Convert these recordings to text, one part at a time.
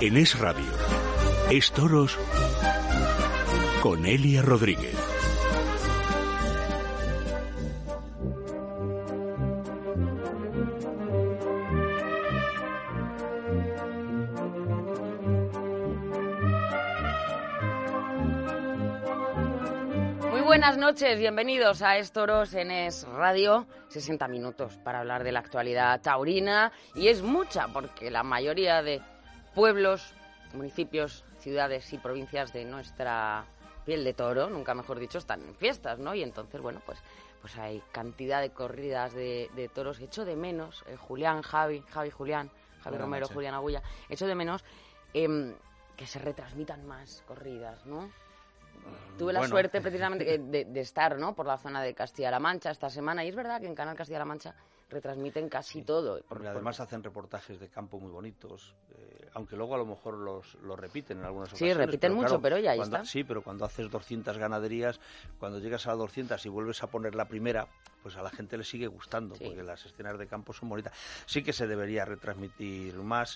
En Es Radio, Es Toros con Elia Rodríguez. Buenas noches, bienvenidos a Es Toros en Es Radio. 60 minutos para hablar de la actualidad taurina, y es mucha porque la mayoría de pueblos, municipios, ciudades y provincias de nuestra piel de toro, nunca mejor dicho, están en fiestas, ¿no? Y entonces, bueno, pues hay cantidad de corridas de toros. Echo de menos, Julián, Javi Romero, Julián Agulla, echo de menos que se retransmitan más corridas, ¿no? Tuve la suerte precisamente de estar, ¿no?, por la zona de Castilla-La Mancha esta semana, y es verdad que en Canal Castilla-La Mancha retransmiten casi todo. Además hacen reportajes de campo muy bonitos, aunque luego a lo mejor los repiten en algunas ocasiones. Sí, repiten mucho, claro, pero ya ahí está. Sí, pero cuando haces 200 ganaderías, cuando llegas a las 200 y vuelves a poner la primera, pues a la gente le sigue gustando, sí, porque las escenas de campo son bonitas. Sí que se debería retransmitir más.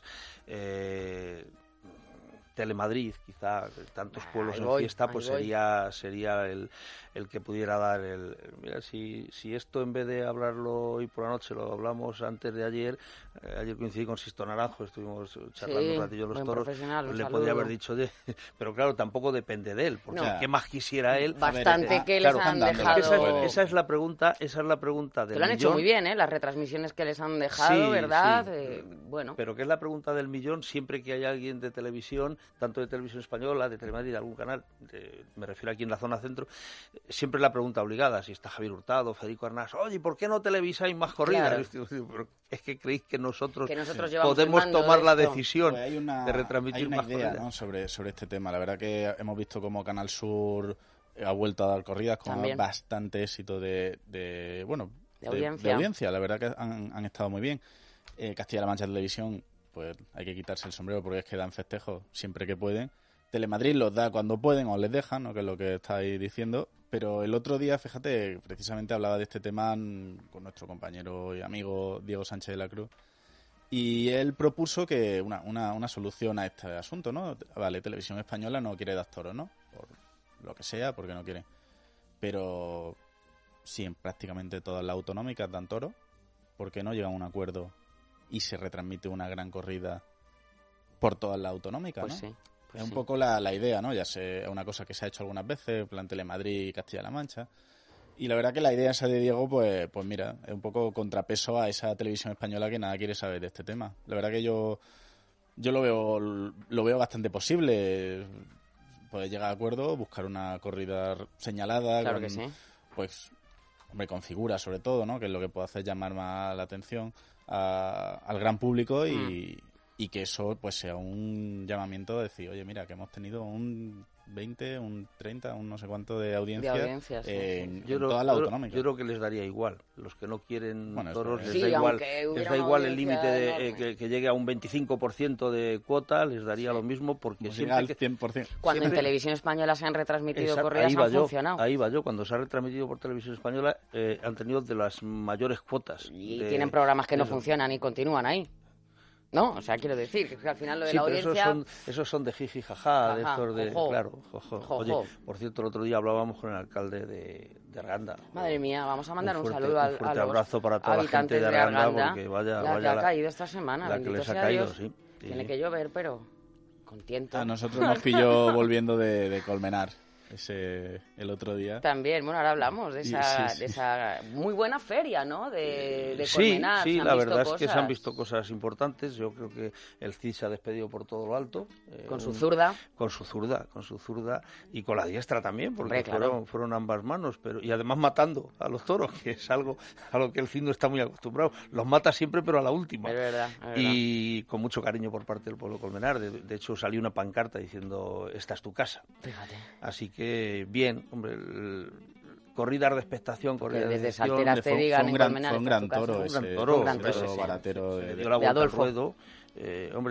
Telemadrid, quizá, tantos pueblos en fiesta, pues sería el que pudiera dar mira, si esto, en vez de hablarlo hoy por la noche, lo hablamos antes de ayer coincidí con Sisto Naranjo, estuvimos charlando un ratillo los toros, pues le podría haber dicho, pero claro, tampoco depende de él, porque ¿qué más quisiera él? Bastante que les han dejado. Esa es la pregunta del millón. Lo han hecho muy bien, las retransmisiones que les han dejado, ¿verdad? Sí. Bueno. Pero que es la pregunta del millón siempre que hay alguien de televisión, tanto de Televisión Española, de Telemadrid, de algún canal, me refiero aquí en la zona centro, siempre la pregunta obligada, si está Javier Hurtado, Federico Arnás, oye, ¿por qué no televisáis más corridas? Claro. Pero es que creéis que nosotros podemos tomar la decisión de retransmitir más corridas. Hay una idea, ¿no?, sobre este tema. La verdad que hemos visto cómo Canal Sur ha vuelto a dar corridas con bastante éxito de audiencia. La verdad que han estado muy bien. Castilla-La Mancha Televisión, pues hay que quitarse el sombrero porque es que dan festejos siempre que pueden. Telemadrid los da cuando pueden o les dejan, ¿no?, que es lo que estáis diciendo. Pero el otro día, fíjate, precisamente hablaba de este tema con nuestro compañero y amigo Diego Sánchez de la Cruz, y él propuso que una solución a este asunto, ¿no? Vale, Televisión Española no quiere dar toros, ¿no? Por lo que sea, porque no quiere. Pero si en prácticamente todas las autonómicas dan toros, ¿por qué no llegan a un acuerdo y se retransmite una gran corrida por todas las autonómicas, pues ¿no? Sí. Es un poco la idea, ¿no? Ya sé, es una cosa que se ha hecho algunas veces, plan Telemadrid y Castilla-La Mancha. Y la verdad que la idea esa de Diego, pues mira, es un poco contrapeso a esa Televisión Española que nada quiere saber de este tema. La verdad que yo lo veo bastante posible. Poder llegar a acuerdo, buscar una corrida señalada. Claro que sí. Pues, hombre, con figuras sobre todo, ¿no? Que es lo que puede hacer llamar más la atención al gran público y que eso pues sea un llamamiento de decir, oye, mira, que hemos tenido un 20, un 30, un no sé cuánto de audiencia en toda la autonómica. Yo creo que les daría igual. Los que no quieren toros, les da igual el límite de que llegue a un 25% de cuota, les daría lo mismo, porque siempre al 100%. Cuando en Televisión Española se han retransmitido corridas, han funcionado. Ahí va yo. Cuando se ha retransmitido por Televisión Española, han tenido de las mayores cuotas. Y tienen programas que no funcionan y continúan ahí. ¿No? O sea, quiero decir que al final lo de la audiencia... Esos son de jiji, jaja, de estos de... Claro, jojo. Oye, por cierto, el otro día hablábamos con el alcalde de Arganda. Madre mía, vamos a mandar un saludo a los abrazo para toda la gente de Arganda, porque vaya la que ha caído esta semana, la que les ha caído, sí. Tiene que llover, pero con tiento. A nosotros nos pilló volviendo de Colmenar. El otro día. También, bueno, ahora hablamos de esa muy buena feria, ¿no? De Colmenar. Sí, la verdad es que se han visto cosas importantes. Yo creo que el Cid se ha despedido por todo lo alto. Con su zurda. Con su zurda y con la diestra también, porque fueron ambas manos, y además matando a los toros, que es algo a lo que el Cid no está muy acostumbrado. Los mata siempre, pero a la última. Es verdad. Y con mucho cariño por parte del pueblo Colmenar. De hecho, salió una pancarta diciendo, esta es tu casa. Fíjate. Así que bien, hombre, corridas de expectación, corridas desde Salteras te digan en Colmenar. Fue un gran toro ese baratero de Adolfo. Ruedo.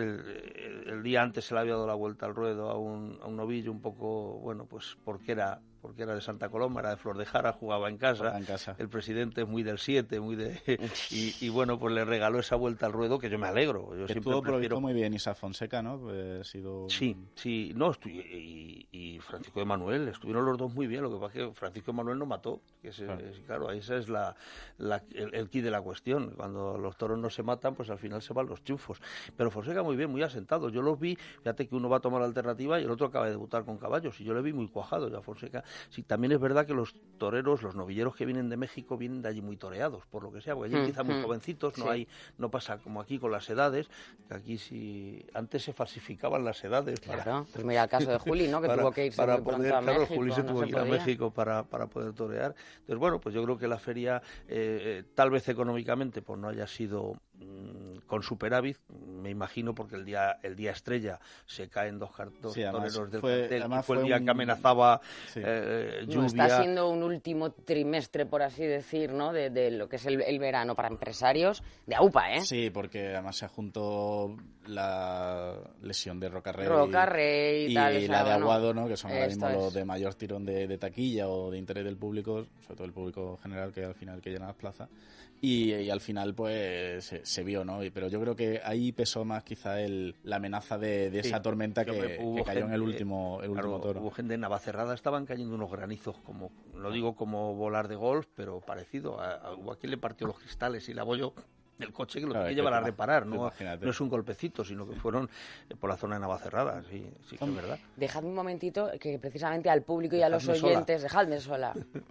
El día antes se le había dado la vuelta al ruedo a un novillo un poco, bueno, pues porque era porque era de Santa Coloma, era de Flor de Jara, jugaba en casa. El presidente es muy del 7, muy de... y bueno, pues le regaló esa vuelta al ruedo, que yo me alegro. Yo siempre prefiero... muy bien Isa Fonseca, ¿no? Pues ha sido... Sí, no, y Francisco de Manuel, estuvieron los dos muy bien, lo que pasa es que Francisco de Manuel no mató, claro, esa es el quid de la cuestión. Cuando los toros no se matan, pues al final se van los triunfos. Pero Fonseca muy bien, muy asentado. Yo los vi, fíjate que uno va a tomar la alternativa y el otro acaba de debutar con caballos, y yo le vi muy cuajado ya a Fonseca. Sí, también es verdad que los toreros, los novilleros que vienen de México, vienen de allí muy toreados, por lo que sea, porque allí quizá muy jovencitos, no pasa como aquí con las edades, que aquí sí, antes se falsificaban las edades. Claro, pues mira el caso de Juli, ¿no? Que tuvo que irse muy pronto a México. Juli se tuvo que ir a México para poder torear. Entonces, bueno, pues yo creo que la feria, tal vez económicamente, pues no haya sido con superávit, me imagino, porque el día estrella se caen dos toreros del cartel, y fue el día que amenazaba lluvia. Está siendo un último trimestre, por así decir, ¿no? De lo que es el verano para empresarios de AUPA, ¿eh? Sí, porque además se juntó la lesión de Rocarrey y tal, y la de Aguado, ¿no? Que son ahora mismo los de mayor tirón de taquilla o de interés del público, sobre todo el público general, que al final que llena las plazas. Y al final pues se vio, ¿no? Pero yo creo que ahí pesó más quizá la amenaza de esa tormenta que cayó en el último toro. Hubo gente en Navacerrada, estaban cayendo unos granizos, como no digo como volar de golf, pero parecido. Hubo a quien le partió los cristales y la abollo del coche, que lo tiene que llevar a reparar, no es un golpecito, sino que fueron por la zona de Navacerrada, sí que es verdad. Dejadme un momentito, que precisamente al público y a los oyentes, dejadme sola.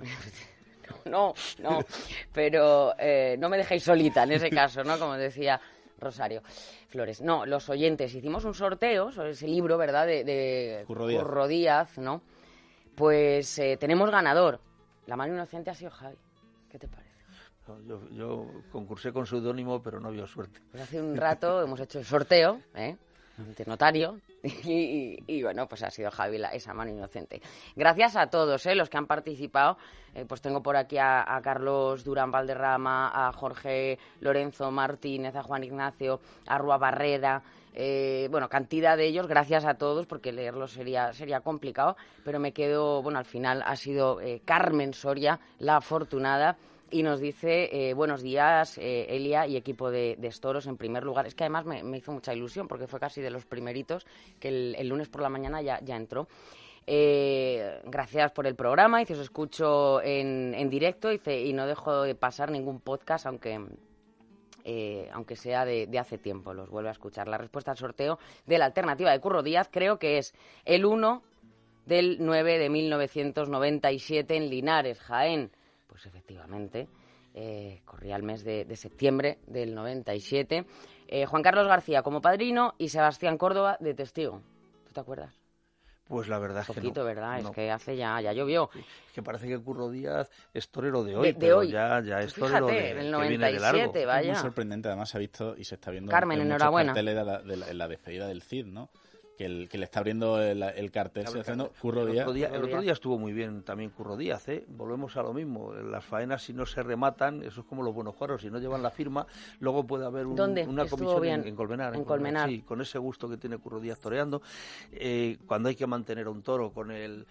No, pero no me dejéis solita en ese caso, ¿no? Como decía Rosario Flores. No, los oyentes, hicimos un sorteo sobre ese libro, ¿verdad? De Curro Díaz, ¿no? Pues tenemos ganador. La mano inocente ha sido Javi. ¿Qué te parece? Yo concursé con seudónimo, pero no vio suerte. Pues hace un rato hemos hecho el sorteo, ante notario, y bueno, pues ha sido Javi esa mano inocente. Gracias a todos los que han participado. Pues tengo por aquí a Carlos Durán Valderrama, a Jorge Lorenzo Martínez, a Juan Ignacio, a Rua Barrera, bueno, cantidad de ellos. Gracias a todos, porque leerlos sería complicado, pero me quedo, bueno, al final ha sido Carmen Soria la afortunada. Y nos dice, buenos días, Elia y equipo de Estoros, en primer lugar. Es que además me hizo mucha ilusión, porque fue casi de los primeritos, que el lunes por la mañana ya entró. Gracias por el programa, dice, os escucho en directo, dice, y no dejo de pasar ningún podcast, aunque sea de hace tiempo, los vuelvo a escuchar. La respuesta al sorteo de la alternativa de Curro Díaz creo que es el 1 del 9 de 1997 en Linares, Jaén. Pues efectivamente, corría el mes de septiembre del 97. Juan Carlos García como padrino y Sebastián Córdoba de testigo. ¿Tú te acuerdas? Pues la verdad es que no. ¿Verdad? No. Es que hace ya llovió. Sí. Es que parece que Curro Díaz es torero de hoy, pero hoy. Ya es torero del 97, vaya. Es muy sorprendente, además se ha visto y se está viendo Carmen, en enhorabuena. muchos carteles en la despedida del Cid, ¿no? Que le está abriendo el cartel, se haciendo Curro Díaz. El otro día estuvo muy bien también Curro Díaz, ¿eh? Volvemos a lo mismo. Las faenas, si no se rematan, eso es como los buenos cuadros, si no llevan la firma, luego puede haber una comisión en Colmenar. En Colmenar. Sí, con ese gusto que tiene Curro Díaz toreando. Cuando hay que mantener a un toro con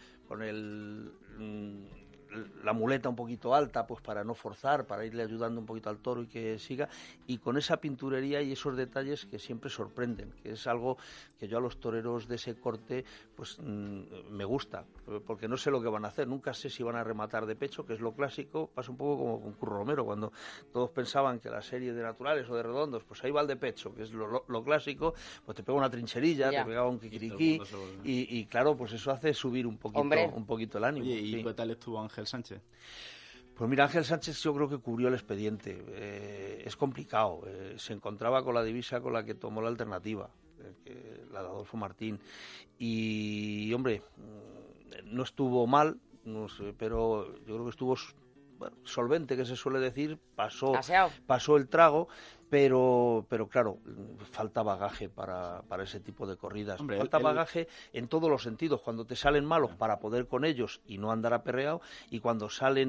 la muleta un poquito alta, pues para no forzar, para irle ayudando un poquito al toro y que siga, y con esa pinturería y esos detalles que siempre sorprenden, que es algo que yo a los toreros de ese corte pues me gusta, porque no sé lo que van a hacer, nunca sé si van a rematar de pecho, que es lo clásico. Pasa un poco como con Curro Romero, cuando todos pensaban que la serie de naturales o de redondos, pues ahí va el de pecho, que es lo clásico, pues te pega una trincherilla, te pega un kikiriki, y claro, pues eso hace subir un poquito el ánimo. ¿Y qué tal estuvo Ángel Sánchez? Pues mira, Ángel Sánchez yo creo que cubrió el expediente. Es complicado. Se encontraba con la divisa con la que tomó la alternativa, la de Adolfo Martín. Y, hombre, no estuvo mal, no sé, pero yo creo que estuvo solvente, que se suele decir. Pasó el trago, pero claro, falta bagaje para ese tipo de corridas. Hombre, falta bagaje en todos los sentidos. Cuando te salen malos, para poder con ellos y no andar aperreado, y cuando salen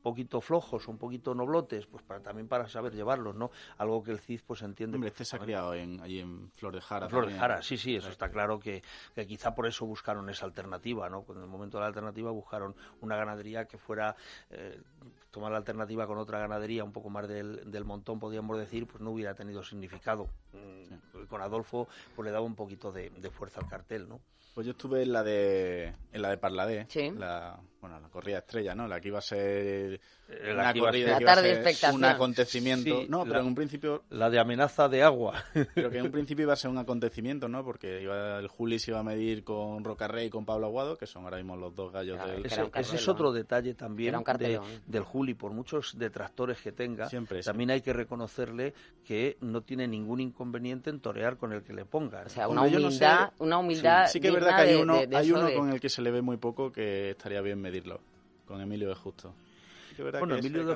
poquito flojos, un poquito noblotes, pues también para saber llevarlos, ¿no? Algo que el Cid pues entiende. Hombre, se ha criado allí en Flor de Jara. Flor de Jara, sí, eso está claro que quizá por eso buscaron esa alternativa, ¿no? En el momento de la alternativa buscaron una ganadería que fuera, tomar la alternativa con otra ganadería un poco más del montón, podríamos decir, pues no hubiera tenido significado. Con Adolfo pues le daba un poquito de fuerza al cartel, ¿no? Pues yo estuve en la de Parladé, sí. la corrida estrella, ¿no? La que iba a ser una corrida, la tarde expectación, un acontecimiento. Sí, no, pero en un principio... La de amenaza de agua. Pero que en un principio iba a ser un acontecento, ¿no? Porque el Juli se iba a medir con Rocarrey y con Pablo Aguado, que son ahora mismo los dos gallos del... Ese es otro detalle también del Juli, por muchos detractores que tenga, también hay que reconocerle que no tiene ningún inconveniente en torear con el que le pongan. O sea, una humildad sí que es verdad que hay uno con el que se le ve muy poco que estaría bien medirlo, con Emilio de Justo. Bueno, Emilio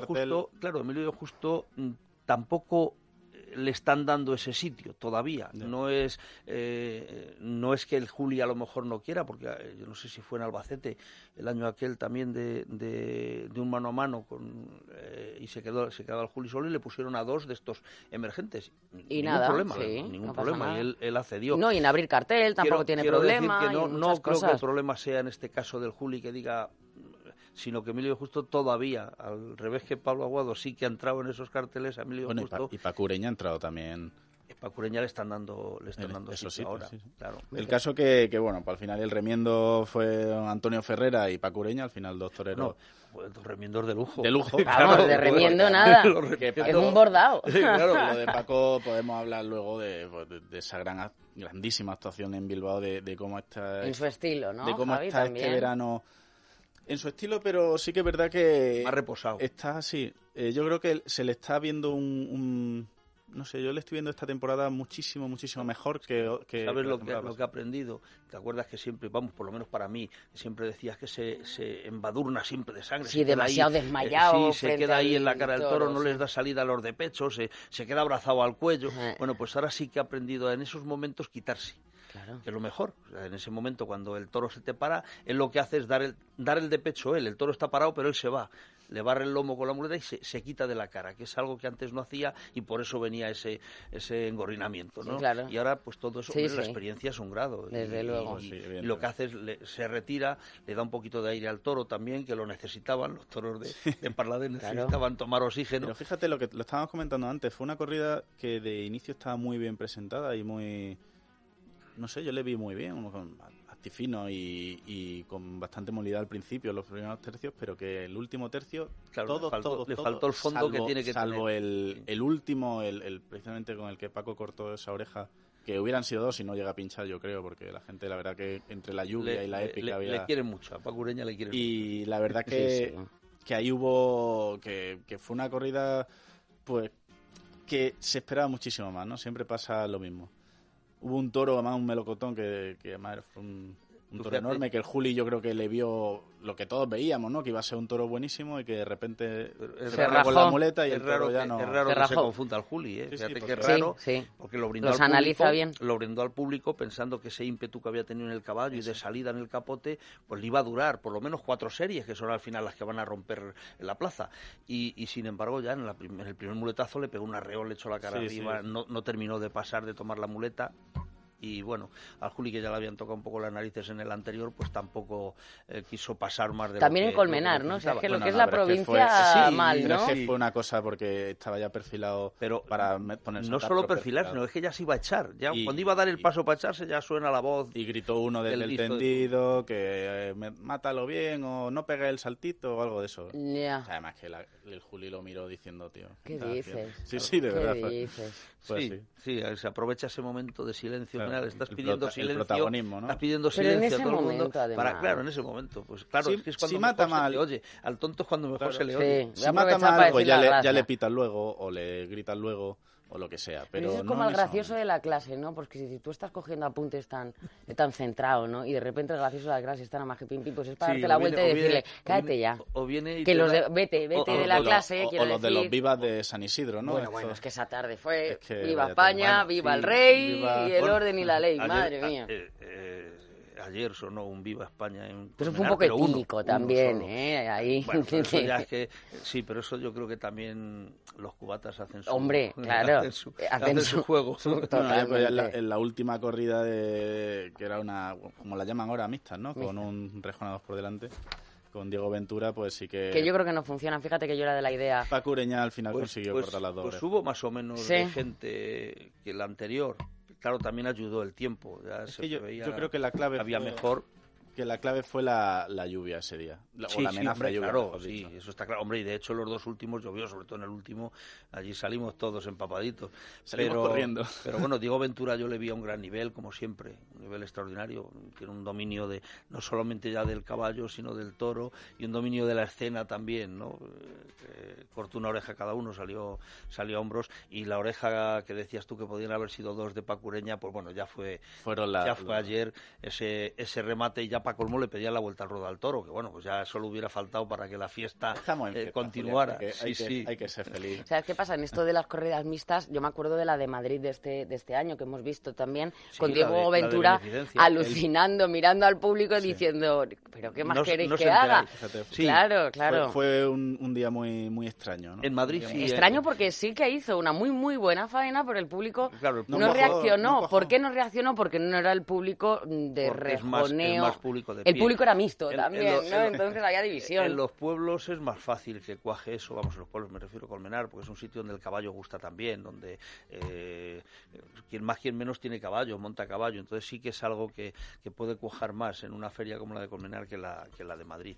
de Justo tampoco le están dando ese sitio todavía. No es que el Juli a lo mejor no quiera, porque yo no sé si fue en Albacete el año aquel también de un mano a mano y se quedó el Juli solo y le pusieron a 2 de estos emergentes. Y ningún problema. Y él accedió. No, y en abrir cartel tampoco tiene problema. Decir que no creo que el problema sea en este caso del Juli que diga, sino que Emilio Justo todavía, al revés que Pablo Aguado, sí que ha entrado en esos carteles. Emilio Justo y Paco Ureña ha entrado también. Paco Ureña le están dando eso sí, ahora. Sí. Claro. El caso que bueno, pues al final el remiendo fue Antonio Ferrera y Paco Ureña, al final 2 toreros. No, pues 2 remiendos de lujo. De lujo. Vamos, de remiendo nada. Es un bordado. Sí, claro. Lo de Paco podemos hablar luego de esa grandísima actuación en Bilbao, de cómo está... En su estilo, ¿no, de cómo Javi, está también? Este verano... En su estilo, pero sí que es verdad que... Más reposado. Está así. Yo creo que se le está viendo no sé, yo le estoy viendo esta temporada muchísimo mejor que ¿Sabes lo que ha aprendido? ¿Te acuerdas que siempre, vamos, por lo menos para mí, siempre decías que se embadurna siempre de sangre? Sí, demasiado desmayado. Se queda ahí en la cara del toro, no les da salida a los de pecho, se queda abrazado al cuello. Bueno, pues ahora sí que ha aprendido en esos momentos quitarse. Claro. Que es lo mejor. O sea, en ese momento, cuando el toro se te para, él lo que hace es dar el de pecho él. El toro está parado, pero él se va. Le barre el lomo con la muleta y se quita de la cara, que es algo que antes no hacía y por eso venía ese engorrinamiento, ¿no? Sí, claro. Y ahora, pues todo eso, la experiencia es un grado. Desde luego. Y lo que hace es se retira, le da un poquito de aire al toro también, que lo necesitaban. Los toros de Parladé necesitaban tomar oxígeno. Pero fíjate, lo estábamos comentando antes, fue una corrida que de inicio estaba muy bien presentada y muy... No sé, yo le vi muy bien, actifino y con bastante movilidad al principio, los primeros tercios, pero que el último tercio, le faltó el fondo que tiene que salvo tener. el último, precisamente con el que Paco cortó esa oreja, que hubieran sido 2 si no llega a pinchar, yo creo, porque la gente, la verdad que entre la lluvia y la épica había... Le quieren mucho, a Paco Ureña le quieren mucho. Y la verdad que ahí hubo... que fue una corrida, pues, que se esperaba muchísimo más, ¿no? Siempre pasa lo mismo. Hubo un toro, además un melocotón, que además fue un toro enorme, que el Juli yo creo que le vio lo que todos veíamos, ¿no? Que iba a ser un toro buenísimo y que de repente se rajó con la muleta y el toro ya no... Es raro que se confunda al Juli, ¿eh? Fíjate que es raro, porque lo brindó Los al analiza público, bien. lo brindó al público pensando que ese ímpetu que había tenido en el caballo y de salida en el capote, pues le iba a durar por lo menos 4 series, que son al final las que van a romper la plaza. Y sin embargo, ya en el primer muletazo le pegó un arreo, le echó la cara arriba, no terminó de pasar, de tomar la muleta. Y bueno, al Juli, que ya le habían tocado un poco las narices en el anterior, pues tampoco quiso pasar más de también lo en que... Colmenar, ¿no? O sea, es que bueno, lo que es la provincia mal, ¿no? Pero es que fue una cosa porque estaba ya perfilado para ponerse... No solo perfilar, sino es que ya se iba a echar. Ya cuando iba a dar el paso para echarse, ya suena la voz. Y gritó uno desde el tendido que mátalo bien o no pegue el saltito o algo de eso. Yeah. O sea, además que el Juli lo miró diciendo, tío... ¿Qué dices? Sí, de verdad. Sí, se aprovecha ese momento de silencio. Claro, estás pidiendo silencio, el protagonismo, ¿no? Estás pidiendo silencio a todo el mundo. Claro, en ese momento. Pues claro, si, es que es cuando si mata mal, se le oye. Al tonto es cuando mejor se le oye. Si mata mal, pues ya le pitan luego o le gritan luego o lo que sea. Pero eso es como el gracioso de la clase, ¿no? Porque si tú estás cogiendo apuntes tan centrado, ¿no? Y de repente el gracioso de la clase está nada más que pim pim, pues es para darte la vuelta y decirle, cállate ya. O viene y que los vete de la clase, quiero decir. O los de los vivas de San Isidro, ¿no? Bueno, es que esa tarde fue viva vaya España, viva el rey viva... y el orden y la ley, madre mía. ayer sonó un Viva España en Pero fue un poco etílico también, ahí. Bueno, eso ya es que, sí, pero eso yo creo que también los cubatas hacen su... Hombre, claro. Hacen su juego. En la última corrida, que era una, como la llaman ahora, mixtas, ¿no? Con un rejonados por delante. Con Diego Ventura, pues sí que... Que yo creo que no funciona. Fíjate que yo era de la idea... Paco Ureña al final consiguió cortar las dos. Pues hubo más o menos de gente que la anterior. Claro, también ayudó el tiempo. Ya yo creo que la clave había mejor... Que la clave fue la lluvia ese día. O la amenaza de lluvia. Claro, sí, eso está claro. Hombre, y de hecho los dos últimos llovió, sobre todo en el último. Allí salimos todos empapaditos. Salimos corriendo. Pero bueno, Diego Ventura yo le vi a un gran nivel, como siempre. Un nivel extraordinario. Tiene un dominio de no solamente ya del caballo, sino del toro. Y un dominio de la escena también, ¿no? Cortó una oreja cada uno, salió a hombros. Y la oreja que decías tú que podían haber sido dos de Paco Ureña, pues bueno, ya fue ayer ese remate, y ya para colmo le pedía la vuelta al ruedo al toro, que bueno, pues ya solo hubiera faltado para que la fiesta continuara. Hay que ser feliz. ¿Sabes qué pasa? En esto de las corridas mixtas, yo me acuerdo de la de Madrid de este año, que hemos visto también, con Diego Ventura alucinando, mirando al público y diciendo, ¿pero qué más queréis que haga? Sí, claro. Fue un día muy, muy extraño, ¿no? En Madrid sí. Extraño porque sí que hizo una muy, muy buena faena, pero el público no reaccionó. ¿Por qué no reaccionó? Porque no era el público de rejoneo. El público era mixto también, ¿no? Entonces había división. En los pueblos es más fácil que cuaje eso, vamos, en los pueblos me refiero a Colmenar, porque es un sitio donde el caballo gusta también, donde quien más, quien menos tiene caballo, monta caballo, entonces sí que es algo que puede cuajar más en una feria como la de Colmenar que la de Madrid.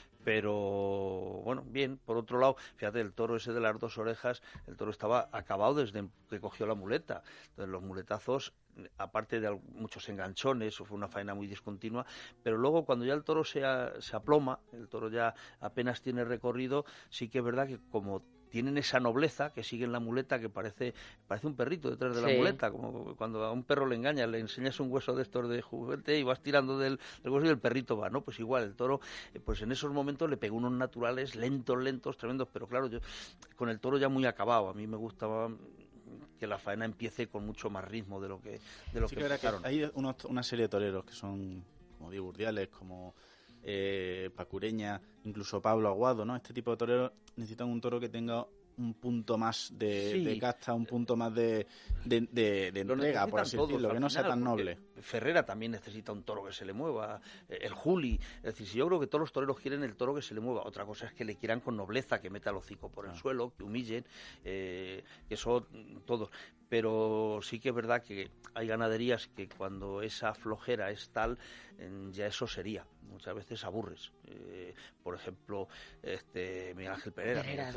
Pero, bueno, bien, por otro lado, fíjate, el toro ese de las dos orejas, el toro estaba acabado desde que cogió la muleta. Entonces, los muletazos, aparte de muchos enganchones, eso fue una faena muy discontinua, pero luego cuando ya el toro se aploma, el toro ya apenas tiene recorrido, sí que es verdad que como tienen esa nobleza que siguen la muleta, que parece un perrito detrás de la muleta, como cuando a un perro le engañas, le enseñas un hueso de estos de juguete y vas tirando del hueso y el perrito va, ¿no? Pues igual, el toro, pues en esos momentos le pegó unos naturales lentos, tremendos, pero claro, yo con el toro ya muy acabado, a mí me gustaba que la faena empiece con mucho más ritmo de lo que empezaron. Hay una serie de toreros que son como Diego Urdiales, como Paco Ureña, incluso Pablo Aguado, ¿no? Este tipo de toreros necesitan un toro que tenga un punto más de casta, un punto más de entrega, por así decirlo, que no sea tan noble. Ferrera también necesita un toro que se le mueva, el Juli, es decir, si yo creo que todos los toreros quieren el toro que se le mueva, otra cosa es que le quieran con nobleza, que meta el hocico por el suelo, que humillen, que eso todos, pero sí que es verdad que hay ganaderías que cuando esa flojera es tal, ya eso sería, muchas veces aburres. Por ejemplo, Miguel Ángel Pereira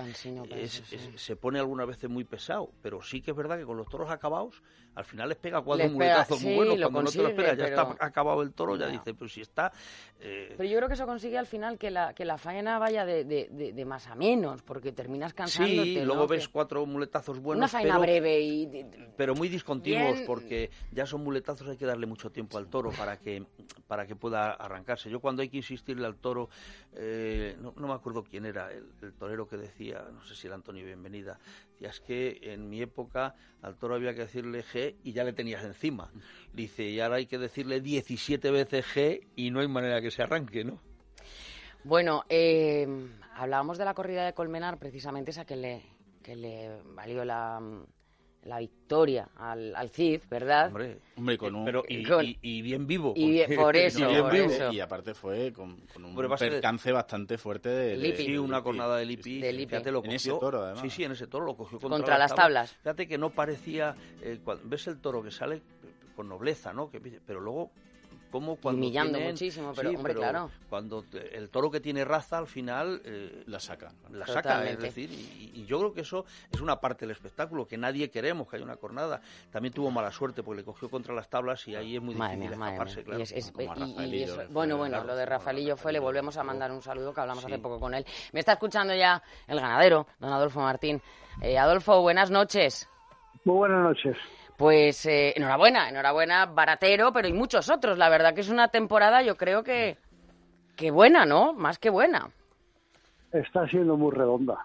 se pone algunas veces muy pesado, pero sí que es verdad que con los toros acabados al final les pega cuatro muletazos muy buenos, cuando no te lo esperas, ya está acabado el toro, ya dice, pero si está... Pero yo creo que eso consigue al final que la faena vaya de más a menos, porque terminas cansándote. Sí, luego ves cuatro muletazos buenos, una faena breve pero muy discontinuos, porque ya son muletazos, hay que darle mucho tiempo al toro para que pueda arrancarse. Yo cuando hay que insistirle al toro, no me acuerdo quién era el torero que decía, no sé si era Antonio Bienvenida, decía, es que en mi época al toro había que decirle G y ya le tenías encima. Dice, y ahora hay que decirle 17 veces G y no hay manera que se arranque, ¿no? Bueno, hablábamos de la corrida de Colmenar, precisamente esa que le valió la victoria al Cid, ¿verdad? Hombre, y bien vivo. Por eso. Y aparte fue con un percance bastante fuerte de Lipi. Sí, una cornada de Lipi. Fíjate, lo cogió, en ese toro, además. Sí, en ese toro lo cogió contra las tablas. Fíjate que no parecía... ves el toro que sale con nobleza, ¿no? Pero luego... humillando muchísimo, pero hombre, claro. Cuando el toro que tiene raza al final la saca, es decir, y yo creo que eso es una parte del espectáculo que nadie queremos que haya una cornada. También tuvo mala suerte porque le cogió contra las tablas y ahí es muy difícil escaparse, claro. Bueno, lo de Rafaelillo le volvemos a mandar un saludo, que hablamos hace poco con él. Me está escuchando ya el ganadero, don Adolfo Martín. Adolfo, buenas noches. Muy buenas noches. Pues enhorabuena, Baratero, pero y muchos otros. La verdad que es una temporada, yo creo que buena, ¿no? Más que buena. Está siendo muy redonda.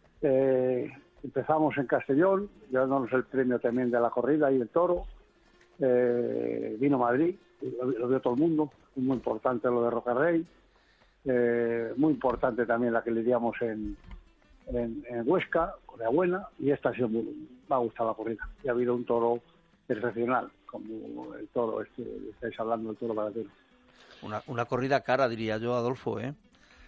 Empezamos en Castellón, llevándonos el premio también de la corrida y el toro. vino Madrid, lo vio todo el mundo, muy importante lo de Rocarrey, muy importante también la que lidiamos en Huesca, Coreabuena, y esta me ha gustado la corrida. Y ha habido un toro excepcional, como el toro estáis hablando del toro baratero. Una corrida cara, diría yo, Adolfo, ¿eh?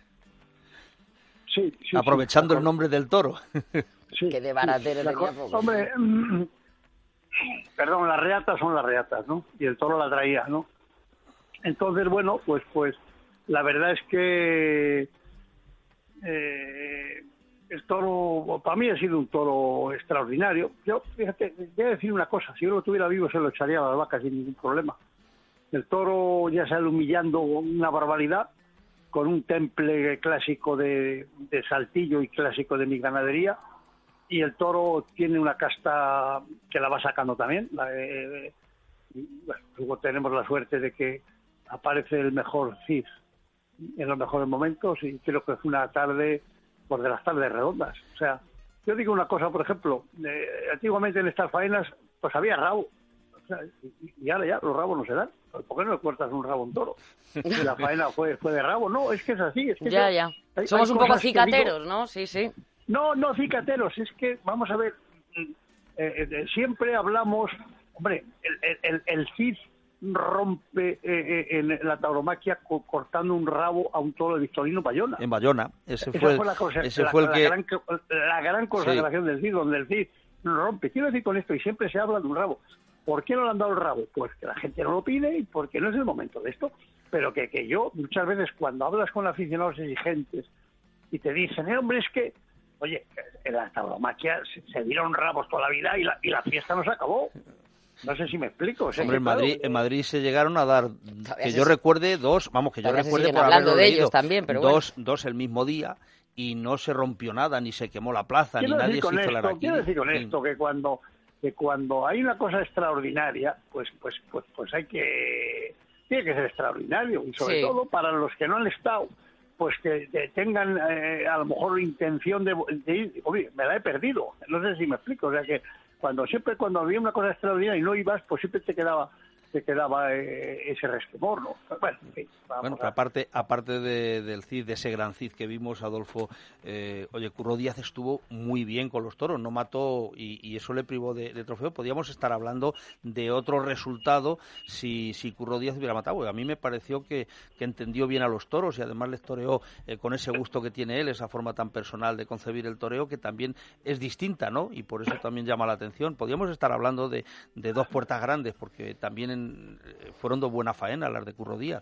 Sí, aprovechando el nombre del toro. Sí, que de baratero tenía poco. Hombre, perdón, las reatas son las reatas, ¿no? Y el toro la traía, ¿no? Entonces, bueno, pues la verdad es que el toro, para mí ha sido un toro extraordinario. Yo, fíjate, voy a decir una cosa, si yo lo tuviera vivo se lo echaría a las vacas sin ningún problema. El toro ya sale humillando una barbaridad, con un temple clásico de Saltillo y clásico de mi ganadería, y el toro tiene una casta que la va sacando también. Bueno, luego tenemos la suerte de que aparece el mejor Cid en los mejores momentos, y creo que fue una tarde, pues de las tardes redondas. O sea, yo digo una cosa, por ejemplo, antiguamente en estas faenas pues había rabo, o sea, y ahora ya los rabos no se dan. ¿Por qué no le cortas un rabo a un toro? La faena fue de rabo. No, es que es así. Es que ya. Somos un poco cicateros, ¿no? Sí. No cicateros. Es que, vamos a ver, siempre hablamos... Hombre, el Cid rompe en la tauromaquia cortando un rabo a un toro de Victorino Bayona. En Bayona. Ese fue la gran consagración del Cid, donde el Cid rompe. Quiero decir con esto, y siempre se habla de un rabo. ¿Por qué no le han dado el rabo? Pues que la gente no lo pide y porque no es el momento de esto. Pero que yo, muchas veces, cuando hablas con aficionados exigentes y te dicen, hombre, es que, oye, en la tauromaquia se dieron rabos toda la vida y la fiesta no se acabó. No sé si me explico. O sea, hombre, en Madrid se llegaron a dar, que yo recuerde, dos, que yo recuerde por hablando haberlo de leído, ellos también, pero dos el mismo día, y no se rompió nada, ni se quemó la plaza, ni nadie se hizo la araquiri. Quiero decir con esto que cuando hay una cosa extraordinaria, pues tiene que ser extraordinario, y sobre todo para los que no han estado, pues que tengan a lo mejor intención de ir. Oye, me la he perdido, no sé si me explico. O sea que cuando había una cosa extraordinaria y no ibas, pues siempre te quedaba ese resquemor, ¿no? Bueno, en fin, pero aparte del Cid, de ese gran Cid que vimos, Adolfo, oye, Curro Díaz estuvo muy bien con los toros, no mató y eso le privó de trofeo. Podíamos estar hablando de otro resultado si Curro Díaz hubiera matado. A mí me pareció que entendió bien a los toros y además les toreó con ese gusto que tiene él, esa forma tan personal de concebir el toreo, que también es distinta, ¿no? Y por eso también llama la atención. Podíamos estar hablando de dos puertas grandes, porque también fueron de buena faena las de Curro Díaz.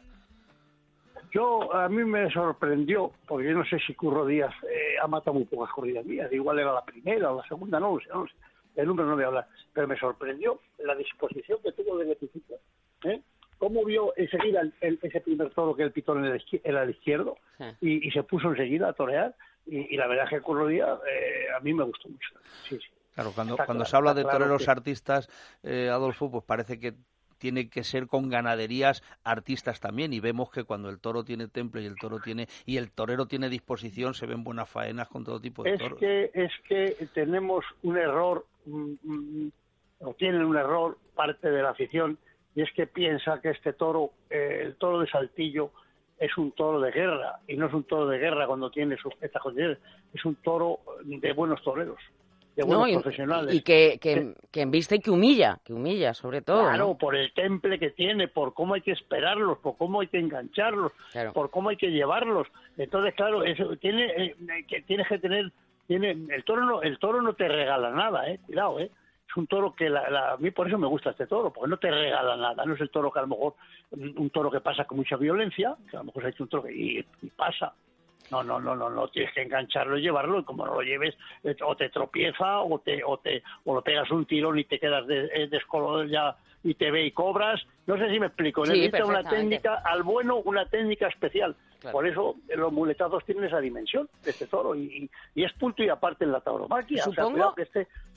A mí me sorprendió, porque yo no sé si Curro Díaz ha matado muy pocas corridas mías, igual era la primera o la segunda, no lo sé, el número no voy a hablar, pero me sorprendió la disposición que tuvo de Beticita, cómo vio enseguida ese primer toro que el pitón era el izquierdo, y se puso enseguida a torear, y la verdad es que Curro Díaz a mí me gustó mucho. Sí. Claro, cuando se habla de toreros artistas, Adolfo, pues parece que tiene que ser con ganaderías artistas también, y vemos que cuando el toro tiene temple y el torero tiene disposición, se ven buenas faenas con todo tipo de toros. Es que tenemos un error, o tienen un error parte de la afición, y es que piensa que este toro, el toro de Saltillo, es un toro de guerra, y no es un toro de guerra cuando tiene sus estas condiciones, es un toro de buenos toreros, de buenos profesionales. Y que embiste y que humilla sobre todo. Claro, ¿no? Por el temple que tiene, por cómo hay que esperarlos, por cómo hay que engancharlos, por cómo hay que llevarlos. Entonces, claro, eso tienes que tener, el toro no te regala nada, cuidado, Es un toro que a mí por eso me gusta este toro, porque no te regala nada. No es el toro que a lo mejor, un toro que pasa con mucha violencia, que a lo mejor se ha hecho un toro y pasa. No, tienes que engancharlo y llevarlo, y como no lo lleves, o te tropieza, o lo pegas un tirón y te quedas descolorado ya y te ve y cobras. No sé si me explico. Necesita una técnica, al bueno, una técnica especial. Claro. Por eso los muletazos tienen esa dimensión de este toro, y es punto y aparte en la tauromaquia. Supongo, o sea, que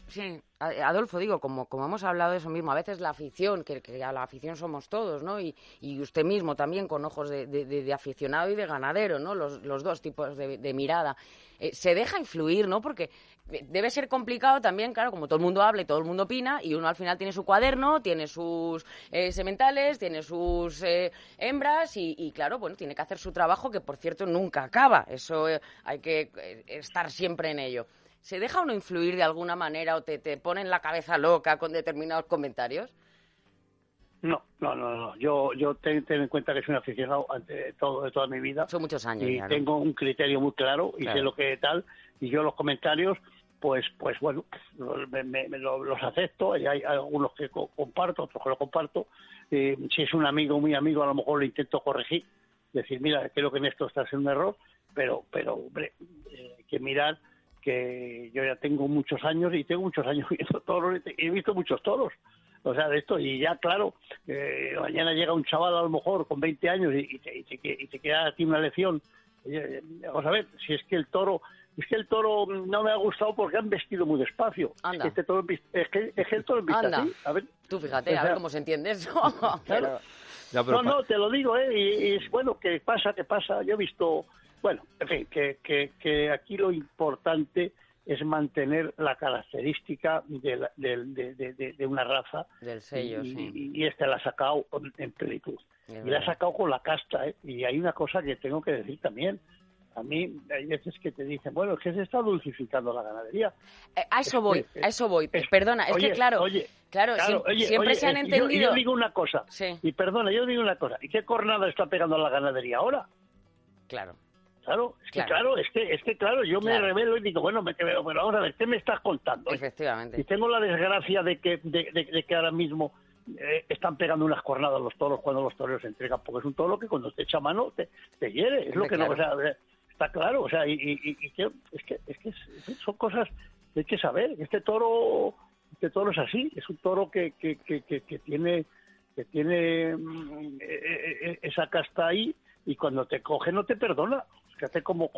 Sí, Adolfo, digo, como hemos hablado de eso mismo, a veces la afición, que ya la afición somos todos, ¿no? Y usted mismo también con ojos de aficionado y de ganadero, ¿no? Los dos tipos de mirada. Se deja influir, ¿no? Porque debe ser complicado también, claro, como todo el mundo habla y todo el mundo opina, y uno al final tiene su cuaderno, tiene sus sementales, tiene sus hembras y claro, bueno, tiene que hacer su trabajo, que por cierto nunca acaba. Eso hay que estar siempre en ello. ¿Se deja uno influir de alguna manera o te ponen la cabeza loca con determinados comentarios? No. Yo ten en cuenta que soy un aficionado de toda mi vida. Son muchos años y ya, ¿no? Tengo un criterio muy claro y sé lo que tal. Y yo los comentarios, pues bueno, los acepto. Y hay algunos que comparto, otros que no comparto. Si es un amigo, muy amigo, a lo mejor lo intento corregir. Decir, mira, creo que en esto estás en un error. Pero hombre, hay que mirar que yo ya tengo muchos años y tengo muchos años viendo toros y he visto muchos toros, o sea, de esto, y ya claro, mañana llega un chaval a lo mejor con 20 años y te queda aquí una lección. Vamos a ver, si es que el toro no me ha gustado porque han vestido muy despacio. Anda. Es que el toro viste así. A ver, tú fíjate, a ver cómo se entiende eso. Claro. No, te lo digo, y es bueno, que pasa. Yo he visto, bueno, en fin, que aquí lo importante es mantener la característica de una raza. Del sello, sí. Y la ha sacado en plenitud. Y la ha sacado con la casta, Y hay una cosa que tengo que decir también. A mí hay veces que te dicen, bueno, es que se está dulcificando la ganadería. A eso voy. Perdona, es que claro, siempre se han entendido. Yo digo una cosa, y perdona, ¿y qué cornada está pegando la ganadería ahora? Claro, yo me revelo y digo, bueno, pero vamos a ver, ¿qué me estás contando? Efectivamente. Y tengo la desgracia de que ahora mismo están pegando unas cornadas los toros cuando los toreros se entregan, porque es un toro que cuando te echa mano te hiere, es lo que no, o sea, está claro, o sea, es que son cosas que hay que saber. Este toro es así, es un toro que tiene esa casta ahí, y cuando te coge no te perdona. Fíjate cómo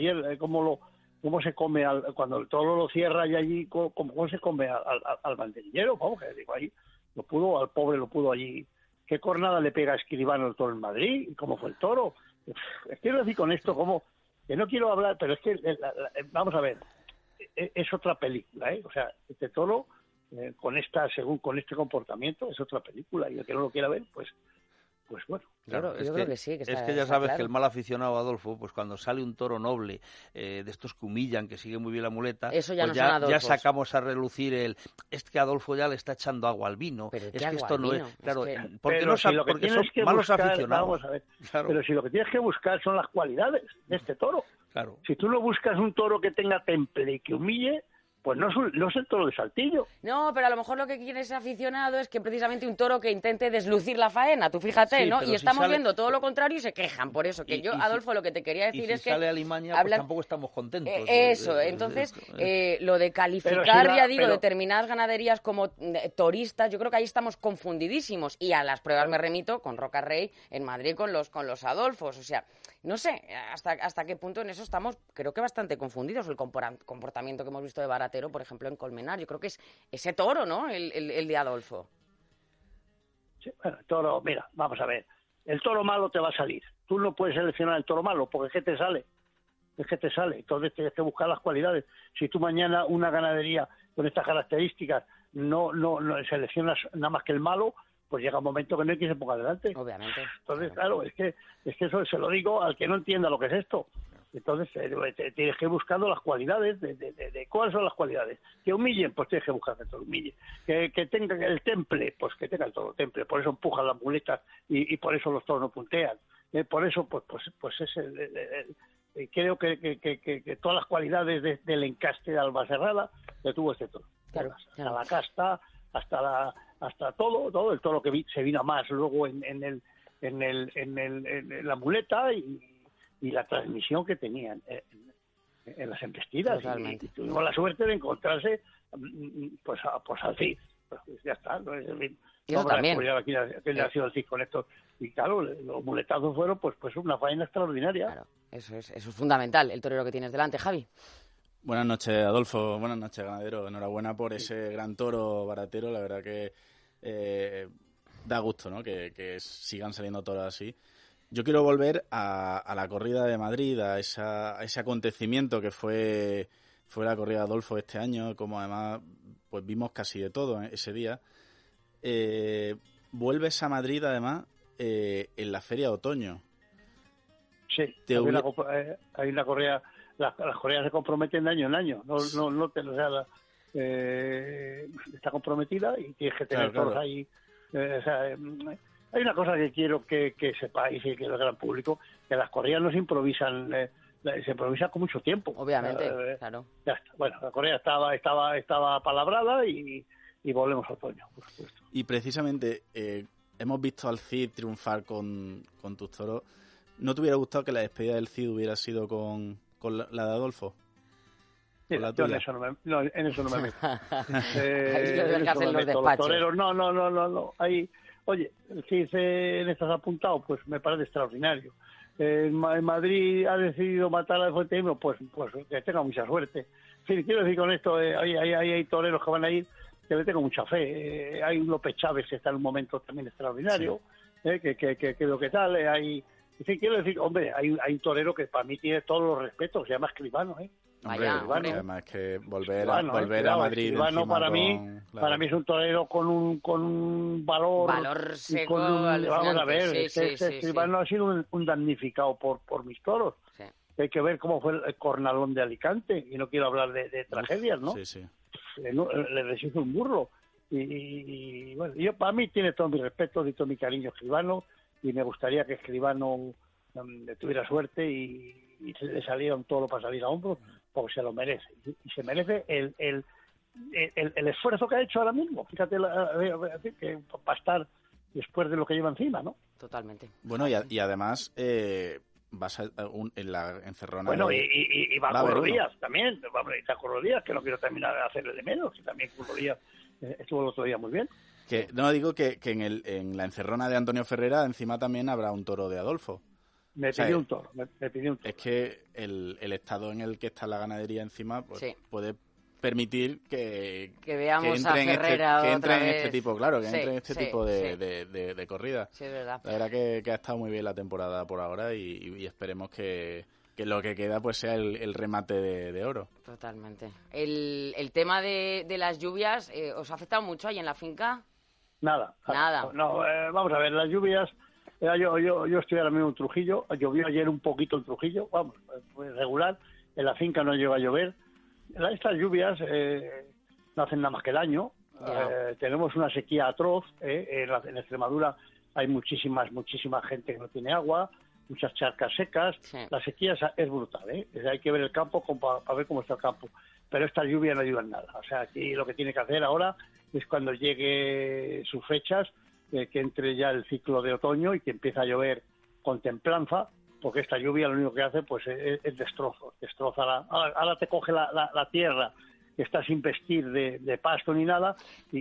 se come cuando el toro lo cierra y allí cómo se come al banderillero, vamos, que digo, ahí al pobre lo pudo allí. ¿Qué cornada le pega a Escribano el toro en Madrid? ¿Y cómo fue el toro? Quiero decir con esto, que no quiero hablar, pero es que vamos a ver, es otra película, O sea, este toro con este comportamiento es otra película, y el que no lo quiera ver, pues bueno. Claro, yo creo que sí. Es que ya sabes que el mal aficionado, Adolfo, pues cuando sale un toro noble, de estos que humillan, que sigue muy bien la muleta, eso ya, pues no ya sacamos a relucir es que Adolfo ya le está echando agua al vino. Pero es que esto no es... Claro, porque son malos aficionados. Vamos a ver, claro. Pero si lo que tienes que buscar son las cualidades de este toro. Claro. Si tú no buscas un toro que tenga temple y que humille, pues no es el toro de Saltillo. No, pero a lo mejor lo que quiere ese aficionado es que precisamente un toro que intente deslucir la faena, tú fíjate, sí, ¿no? Y estamos viendo todo lo contrario y se quejan por eso. Que Adolfo, lo que te quería decir es que... si sale Alimaña, pues tampoco estamos contentos. Entonces, lo de calificar, determinadas ganaderías como toristas, yo creo que ahí estamos confundidísimos. Y a las pruebas me remito con Roca Rey en Madrid con los Adolfos. O sea, no sé hasta qué punto en eso estamos, creo que bastante confundidos. El comportamiento que hemos visto de Baratero, por ejemplo, en Colmenar, yo creo que es ese toro, ¿no? El de Adolfo. Sí, bueno, el toro, mira, vamos a ver, el toro malo te va a salir. Tú no puedes seleccionar el toro malo, porque es que te sale. Entonces tienes que buscar las cualidades. Si tú mañana una ganadería con estas características no seleccionas nada más que el malo, pues llega un momento que no hay quien se ponga adelante. Obviamente. Entonces, claro, es que eso se lo digo al que no entienda lo que es esto. Entonces tienes que ir buscando las cualidades de cuáles son las cualidades. Que humillen, pues tienes que buscar que todo humille. Que tenga el temple, pues que tenga el todo temple. Por eso empujan las muletas y por eso los toros no puntean. Por eso, pues es creo que todas las cualidades del encaste de Albacerrada le tuvo este toro. Claro. Hasta la casta, hasta todo el toro que se vino a más luego en la muleta y la transmisión que tenían en las embestidas. Y tuvimos la suerte de encontrarse pues al CID. Pues ya está, ¿no? Eso también. ¿Quién ha sido el CID con esto? Y claro, los muletazos fueron pues una faena extraordinaria. Claro, eso es fundamental, el torero que tienes delante, Javi. Buenas noches, Adolfo. Buenas noches, ganadero. Enhorabuena por ese gran toro baratero. La verdad que da gusto, ¿no? Que sigan saliendo toros así. Yo quiero volver a la corrida de Madrid, a ese acontecimiento que fue la corrida de Adolfo este año, como además pues vimos casi de todo ese día. Vuelves a Madrid, además, en la Feria de Otoño. Sí, hay una corrida. Las corridas se comprometen de año en año. Está comprometida y tienes que tener todos ahí. Hay una cosa que quiero que sepáis y que el gran público, que las corridas no se improvisan, se improvisan con mucho tiempo. Obviamente, claro. Ya está. Bueno, la corrida estaba palabrada y volvemos a otoño, por supuesto. Y precisamente hemos visto al Cid triunfar con tus toros. ¿No te hubiera gustado que la despedida del Cid hubiera sido con la de Adolfo? Mira, yo en eso no me meto. Ahí lo dejas en los despachos. Toreros, no. Ahí, oye, el Cid en estas apuntado, pues me parece extraordinario. En Madrid ha decidido matar a Fuente Himno, pues que tenga mucha suerte. En fin, quiero decir con esto, hay toreros que van a ir que le tengo mucha fe. Hay un López Chávez que está en un momento también extraordinario, sí. Que lo que tal, en fin, quiero decir, hombre, hay un torero que para mí tiene todos los respetos, se llama Escribano, Hombre, además que volver a Madrid. Escribano para mí es un torero con un valor seco, vamos a ver, Escribano sí. Ha sido un damnificado por mis toros. Sí. Hay que ver cómo fue el Cornalón de Alicante, y no quiero hablar de tragedias, ¿no? Sí. Le deshizo un burro. Y bueno, para mí tiene todo mi respeto y todo mi cariño Escribano, y me gustaría que Escribano tuviera suerte y le saliera un toro para salir a hombros, porque se lo merece. Y se merece el esfuerzo que ha hecho ahora mismo. Fíjate que para estar después de lo que lleva encima, ¿no? Totalmente. Bueno, y además vas en la encerrona. Bueno, y va a Curro Díaz también. Está Curro Díaz, que no quiero terminar de hacerle de menos, que también Curro Díaz estuvo el otro día muy bien. Que no digo que en la encerrona de Antonio Ferrera encima también habrá un toro de Adolfo. Me pidió un toro. Es que el estado en el que está la ganadería encima pues, puede permitir que veamos a Ferrera que entre en vez. Este tipo, claro, que entre en este tipo de corrida. Sí, es verdad. La verdad que ha estado muy bien la temporada por ahora y esperemos que lo que queda pues sea el remate de oro. Totalmente. El tema de las lluvias, ¿os ha afectado mucho ahí en la finca? Nada. No, vamos a ver, las lluvias. Yo estoy ahora mismo en Trujillo. Llovió ayer un poquito en Trujillo, vamos, regular. En la finca no llega a llover. Estas lluvias no hacen nada más que daño. Tenemos una sequía atroz. En Extremadura hay muchísima gente que no tiene agua, muchas charcas secas. Sí. La sequía es brutal. Hay que ver el campo para ver cómo está el campo. Pero estas lluvias no ayudan nada. O sea, aquí lo que tiene que hacer ahora es cuando llegue sus fechas, que entre ya el ciclo de otoño y que empieza a llover con templanza, porque esta lluvia lo único que hace pues es destroza ahora te coge la tierra que está sin vestir de pasto ni nada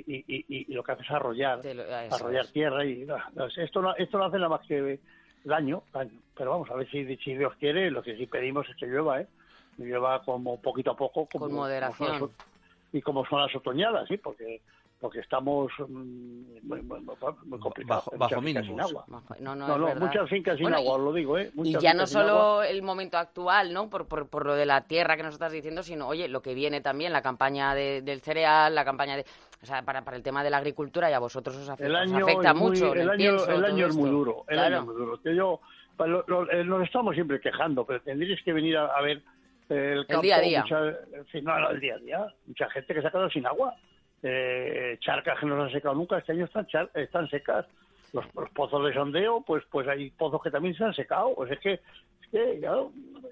y lo que hace es arrollar tierra y esto no hace nada más que daño, pero vamos a ver si Dios quiere. Lo que sí pedimos es que llueva como poquito a poco, con moderación, y como son las otoñadas, sí, porque estamos muy complicados. Bajo mínimos. No, muchas fincas sin agua, os lo digo, Y ya no solo el momento actual, ¿no? Por lo de la tierra que nos estás diciendo, sino, oye, lo que viene también, la campaña del cereal, la campaña o sea, para el tema de la agricultura, y a vosotros os afecta mucho. El año es muy duro. El año es muy duro. Que nos estamos siempre quejando, pero tendríais que venir a ver el campo. El día a día. El día a día. Mucha gente que se ha quedado sin agua. Charcas que no se han secado nunca, este año están secas. Los pozos de sondeo, pues hay pozos que también se han secado. Pues es que claro,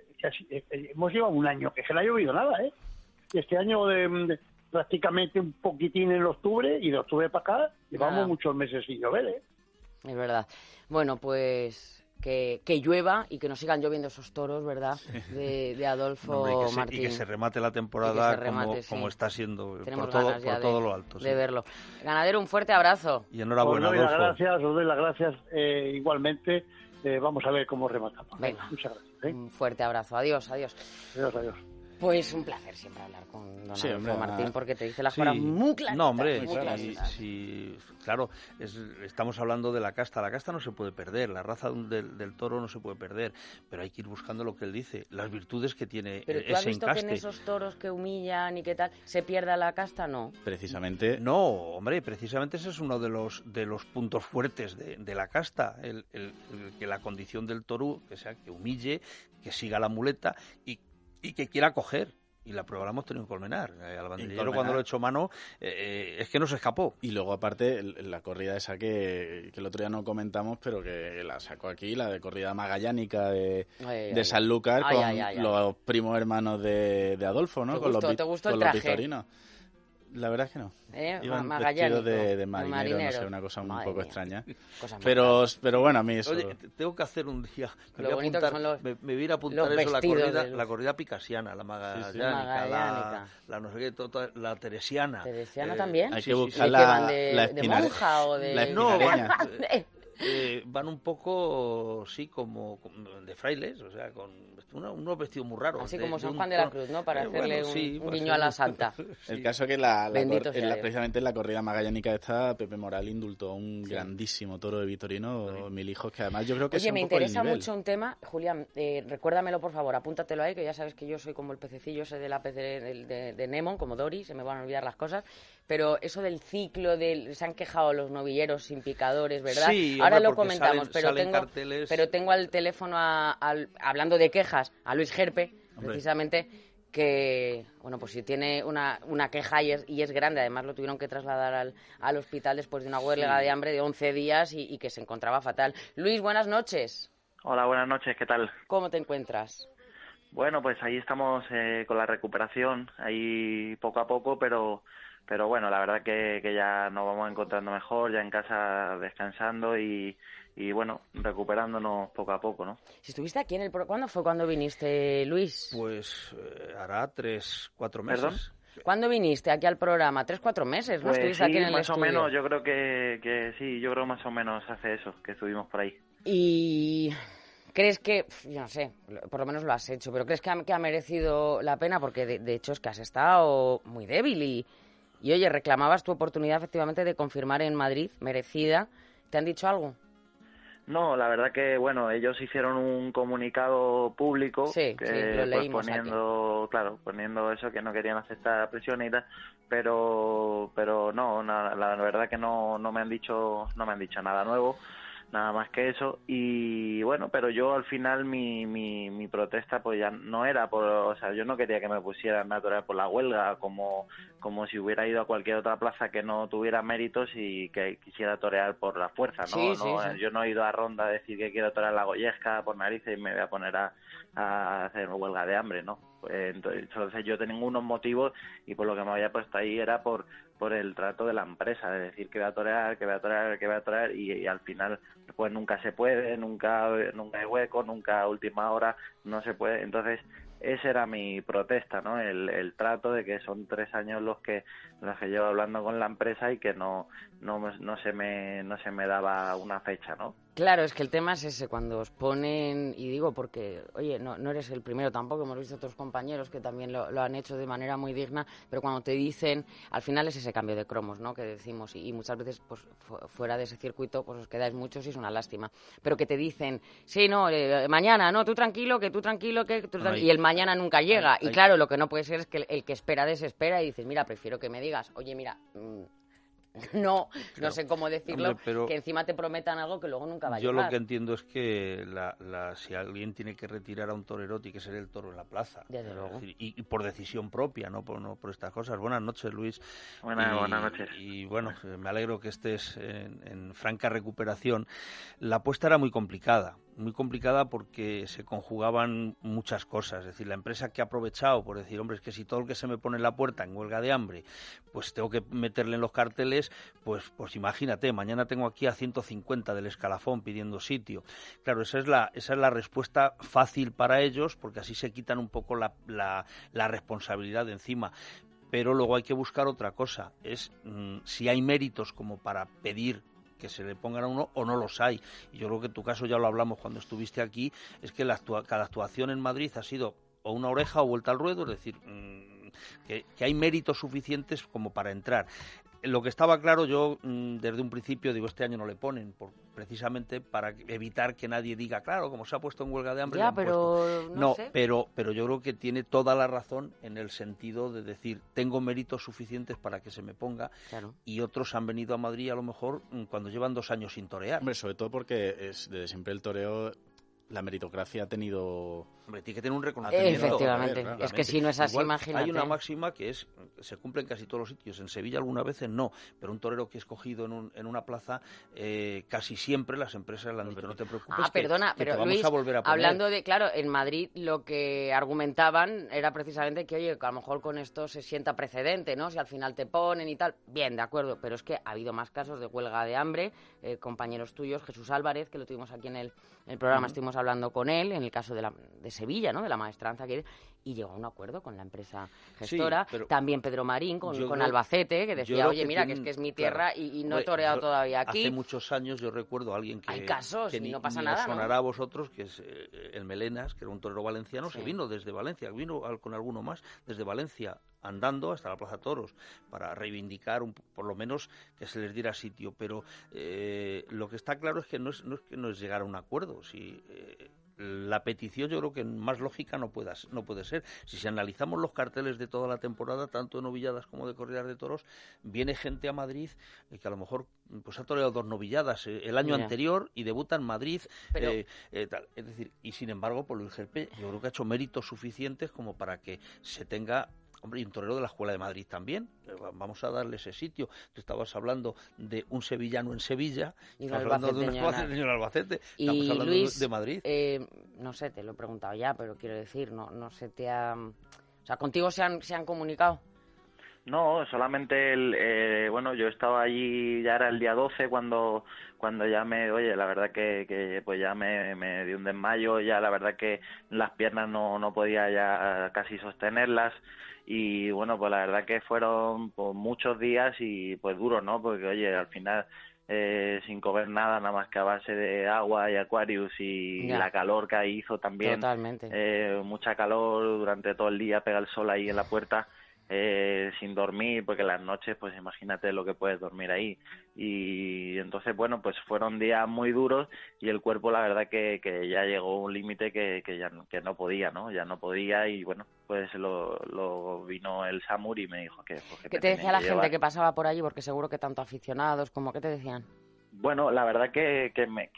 hemos llevado un año que se no ha llovido nada, Y este año prácticamente un poquitín en octubre, y de octubre para acá llevamos muchos meses sin llover, Es verdad. Bueno, pues que llueva y que nos sigan lloviendo esos toros, ¿verdad? De Adolfo Martín. Y que se remate la temporada como está siendo. Tenemos por todo lo alto. De verlo. Ganadero, un fuerte abrazo. Y enhorabuena, Adolfo. Os doy las gracias igualmente. Vamos a ver cómo rematamos. Venga. Muchas gracias. Un fuerte abrazo. Adiós. Adiós. Pues un placer siempre hablar con don Adolfo Martín, porque te dice las cosas muy claras. No, hombre, claro, estamos hablando de la casta. La casta no se puede perder, la raza del toro no se puede perder, pero hay que ir buscando lo que él dice, las virtudes que tiene ese encaste. ¿Pero tú has visto que en esos toros que humillan y qué tal, se pierda la casta? No. Precisamente. No, hombre, precisamente ese es uno de los puntos fuertes de la casta, el que la condición del toro, que sea que humille, que siga la muleta y que quiera coger. Y la prueba la hemos tenido en Colmenar. Al banderillero, cuando lo he hecho mano, es que no se escapó. Y luego, aparte, la corrida esa que el otro día no comentamos, pero que la sacó aquí, la de corrida magallánica de Sanlúcar, con los primos hermanos de Adolfo, ¿no? ¿Te gustó el traje? Victorinos. La verdad es que no. Iban vestidos de marinero, no sé, una cosa un poco extraña. Pero bueno, a mí eso... Oye, tengo que hacer un día... Me voy a ir a apuntar eso, la corrida picasiana, la magallánica, la no sé qué, la teresiana. ¿Teresiana también? Hay que buscar la ¿De monja o de...? No, van un poco, sí, como de frailes, o sea, con unos vestidos muy raros. Así como San Juan de la Cruz, ¿no? Para hacerle un guiño a la santa. El caso es que precisamente en la corrida magallánica esta, Pepe Moral indultó un grandísimo toro de Victorino, Mil Hijos, que además yo creo que es un poco el nivel. Oye, me interesa mucho un tema, Julián, recuérdamelo por favor, apúntatelo ahí, que ya sabes que yo soy como el pececillo ese de la pez de Nemo, como Dory, se me van a olvidar las cosas, pero eso del ciclo, se han quejado los novilleros sin picadores, ¿verdad? Sí, ahora lo comentamos, pero tengo al teléfono, hablando de quejas, a Luis Gerpe, precisamente, que, bueno, pues si tiene una queja y es grande, además lo tuvieron que trasladar al hospital después de una huelga de hambre de 11 días y que se encontraba fatal. Luis, buenas noches. Hola, buenas noches, ¿qué tal? ¿Cómo te encuentras? Bueno, pues ahí estamos con la recuperación, ahí poco a poco, pero bueno, la verdad que ya nos vamos encontrando mejor, ya en casa descansando y bueno, recuperándonos poco a poco, ¿no? Si estuviste aquí ¿cuándo fue cuando viniste, Luis? Pues hará 3-4 meses. ¿Perdón? ¿Cuándo viniste aquí al programa? 3-4 meses, ¿no? Pues Estuviste aquí en el más estudio. o menos, yo creo que sí, yo creo más o menos hace eso, que estuvimos por ahí. Y... ¿crees que, yo no sé, por lo menos lo has hecho, pero crees que ha merecido la pena? Porque de hecho es que has estado muy débil y oye, reclamabas tu oportunidad efectivamente de confirmar en Madrid, merecida. ¿Te han dicho algo? No, la verdad que, bueno, ellos hicieron un comunicado público lo leímos poniendo eso, que no querían aceptar presión y tal, pero no, la verdad que no me han dicho nada nuevo, nada más que eso. Y bueno, pero yo al final mi protesta pues ya no era yo no quería que me pusieran a torear por la huelga como si hubiera ido a cualquier otra plaza que no tuviera méritos y que quisiera torear por la fuerza, ¿no? Sí. Yo no he ido a Ronda a decir que quiero torear la Goyesca por narices y me voy a poner a hacer huelga de hambre, ¿no? Entonces yo tenía unos motivos y por lo que me había puesto ahí era por el trato de la empresa, de decir que voy a torear y al final pues nunca se puede, nunca hay hueco, nunca a última hora no se puede. Entonces esa era mi protesta, ¿no? El trato de que son 3 años los que llevo hablando con la empresa y que no se me daba una fecha, ¿no? Claro, es que el tema es ese, cuando os ponen, y digo porque, oye, no eres el primero tampoco, hemos visto otros compañeros que también lo han hecho de manera muy digna, pero cuando te dicen, al final es ese cambio de cromos, ¿no?, que decimos, y muchas veces, pues fuera de ese circuito, pues os quedáis muchos y es una lástima, pero que te dicen, sí, no, mañana, no, tú tranquilo, y el mañana nunca llega, y claro, lo que no puede ser es que el que espera desespera y dices, mira, prefiero que me digas, oye, mira... No sé cómo decirlo, hombre, pero que encima te prometan algo que luego nunca va a llegar. Yo lo que entiendo es que si alguien tiene que retirar a un torero, tiene que ser el toro en la plaza. Desde luego. Y por decisión propia, no por estas cosas. Buenas noches, Luis. Buenas noches. Y bueno, me alegro que estés en franca recuperación. La apuesta era muy complicada porque se conjugaban muchas cosas. Es decir, la empresa que ha aprovechado por decir, hombre, es que si todo el que se me pone en la puerta en huelga de hambre, pues tengo que meterle en los carteles, pues imagínate, mañana tengo aquí a 150 del escalafón pidiendo sitio. Claro, esa es la respuesta fácil para ellos, porque así se quitan un poco la responsabilidad de encima. Pero luego hay que buscar otra cosa, es si hay méritos como para pedir que se le pongan a uno o no los hay. Y yo creo que en tu caso ya lo hablamos cuando estuviste aquí, es que cada actuación en Madrid ha sido o una oreja o vuelta al ruedo, es decir, que hay méritos suficientes como para entrar. Lo que estaba claro, yo desde un principio digo, este año no le ponen, precisamente para evitar que nadie diga, claro, como se ha puesto en huelga de hambre. Ya, pero no sé. pero yo creo que tiene toda la razón en el sentido de decir, tengo méritos suficientes para que se me ponga, claro. Y otros han venido a Madrid a lo mejor cuando llevan 2 años sin torear. Hombre, sobre todo porque desde siempre el toreo, la meritocracia ha tenido... Hombre, tiene que tener un reconocimiento. Efectivamente. Es que si no es así, igual, imagínate. Hay una máxima que se cumple en casi todos los sitios. En Sevilla algunas veces no, pero un torero que es cogido en una plaza, casi siempre las empresas le han dicho, no te preocupes, perdona, que pero te vamos Luis, a volver a poner. hablando de, claro, en Madrid lo que argumentaban era precisamente que, oye, que a lo mejor con esto se sienta precedente, ¿no? Si al final te ponen y tal, bien, de acuerdo, pero es que ha habido más casos de huelga de hambre, compañeros tuyos, Jesús Álvarez, que lo tuvimos aquí en el programa, estuvimos hablando con él, en el caso de Sevilla, ¿no? De la maestranza que y llegó a un acuerdo con la empresa gestora. Sí, también Pedro Marín con Albacete, que decía, oye, mira, que es mi tierra, claro, y no he toreado todavía aquí. Hace muchos años yo recuerdo a alguien que... Hay casos, que y no pasa ni nada, os sonará a vosotros, que es el Melenas, que era un torero valenciano, se vino desde Valencia, vino con alguno más, desde Valencia, andando hasta la Plaza Toros, para reivindicar por lo menos que se les diera sitio. Pero lo que está claro es que no es llegar a un acuerdo. Si... la petición yo creo que más lógica no puede ser. Si analizamos los carteles de toda la temporada, tanto de novilladas como de corridas de toros, viene gente a Madrid que a lo mejor pues ha toreado 2 novilladas el año anterior y debuta en Madrid. Pero... tal. Es decir, y sin embargo, por Luis Gelpe, yo creo que ha hecho méritos suficientes como para que se tenga... Hombre, y un torero de la Escuela de Madrid también. Vamos a darle ese sitio. Tú estabas hablando de un sevillano en Sevilla. Y estamos hablando de un espacio en Albacete. Estamos hablando Luis, de Madrid. No sé, te lo he preguntado ya, pero quiero decir, no se te ha... O sea, ¿contigo se han comunicado? No, solamente bueno, yo estaba allí, ya era el día 12 cuando ya oye, la verdad que pues ya me dio un desmayo, ya la verdad que las piernas no podía ya casi sostenerlas. Y bueno, pues la verdad que fueron pues, muchos días y pues duros, ¿no? Porque oye, al final sin comer nada más que a base de agua y Aquarius y la calor que ahí hizo también. Totalmente. Mucha calor durante todo el día, pega el sol ahí en la puerta. Sin dormir, porque las noches, pues imagínate lo que puedes dormir ahí. Y entonces, bueno, pues fueron días muy duros y el cuerpo, la verdad que ya llegó a un límite que no podía, ¿no? Ya no podía y, bueno, pues lo vino el SAMUR y me dijo que... Pues, ¿Qué te decía la gente que pasaba por allí? Porque seguro que tanto aficionados como... ¿Qué te decían? Bueno, la verdad que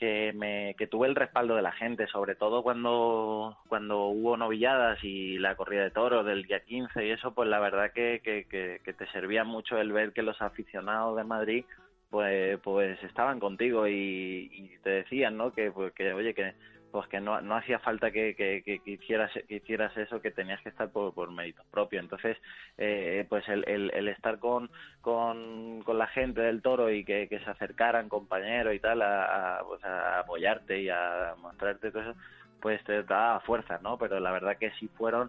tuve el respaldo de la gente, sobre todo cuando hubo novilladas y la corrida de toros del día 15 y eso, pues la verdad que te servía mucho el ver que los aficionados de Madrid pues estaban contigo y te decían, ¿no? Que oye, que no hacía falta que hicieras eso, que tenías que estar por méritos propios. Entonces, pues el estar con la gente del toro y que se acercaran compañeros y tal pues a apoyarte y a mostrarte todo eso, pues te daba fuerza, ¿no? Pero la verdad que sí fueron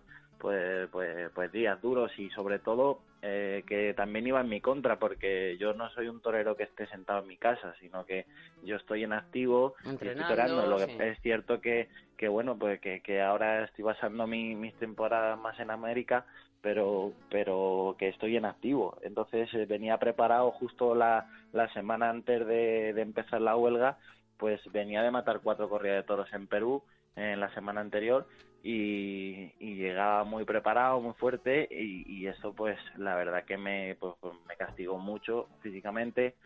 pues días duros y sobre todo que también iba en mi contra, porque yo no soy un torero que esté sentado en mi casa, sino que yo estoy en activo, estoy toreando. Lo que es cierto que bueno, pues que ahora estoy basando mis temporadas más en América, pero que estoy en activo. Entonces venía preparado justo la semana antes de empezar la huelga, pues venía de matar 4 corridas de toros en Perú en la semana anterior y llegaba muy preparado, muy fuerte y eso pues la verdad que me castigó mucho físicamente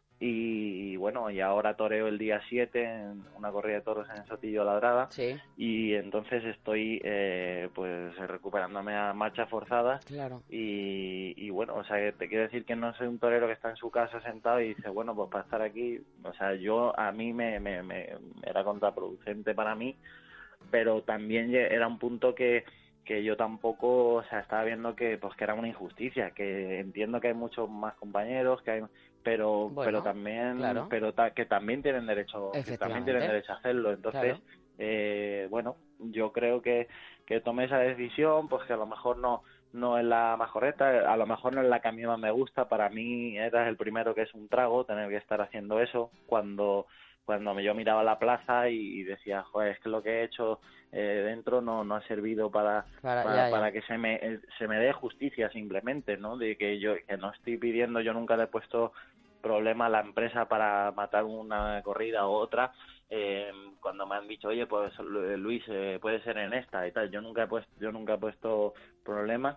y bueno, y ahora toreo el día 7 en una corrida de toros en Sotillo Ladrada y entonces estoy pues recuperándome a marcha forzada. Claro. Y bueno, o sea, te quiero decir que no soy un torero que está en su casa sentado y dice, bueno, pues para estar aquí, o sea, a mí me era contraproducente para mí, pero también era un punto que yo tampoco, o sea, estaba viendo que era una injusticia, que entiendo que hay muchos más compañeros, pero también, claro, que también tienen derecho, a hacerlo. Entonces, claro, bueno, yo creo que tomé esa decisión, pues que a lo mejor no no es la más correcta, a lo mejor no es la que a mí más me gusta. Para mí era el primero que es un trago, tener que estar haciendo eso cuando yo miraba la plaza y decía, joder, es que lo que he hecho dentro no ha servido para que se me dé justicia simplemente, ¿no? De que no estoy pidiendo, yo nunca le he puesto problema a la empresa para matar una corrida u otra. Cuando me han dicho, oye, pues Luis, puede ser en esta y tal, yo nunca he puesto problema.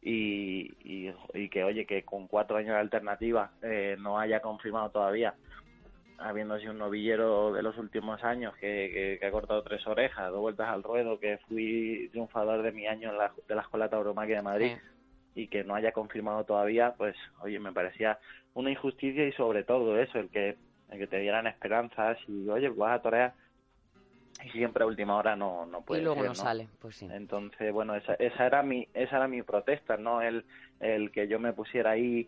Y que, oye, que con 4 años de alternativa no haya confirmado todavía, habiendo sido un novillero de los últimos años que ha cortado 3 orejas, 2 vueltas al ruedo, que fui triunfador de mi año de la Escuela Tauromaquia de Madrid, y que no haya confirmado todavía, pues, oye, me parecía una injusticia, y sobre todo eso, el que te dieran esperanzas y, oye, vas a torear y siempre a última hora no puede ser, y luego no ¿no? sale, pues sí. Entonces, bueno, esa era mi protesta, no el que yo me pusiera ahí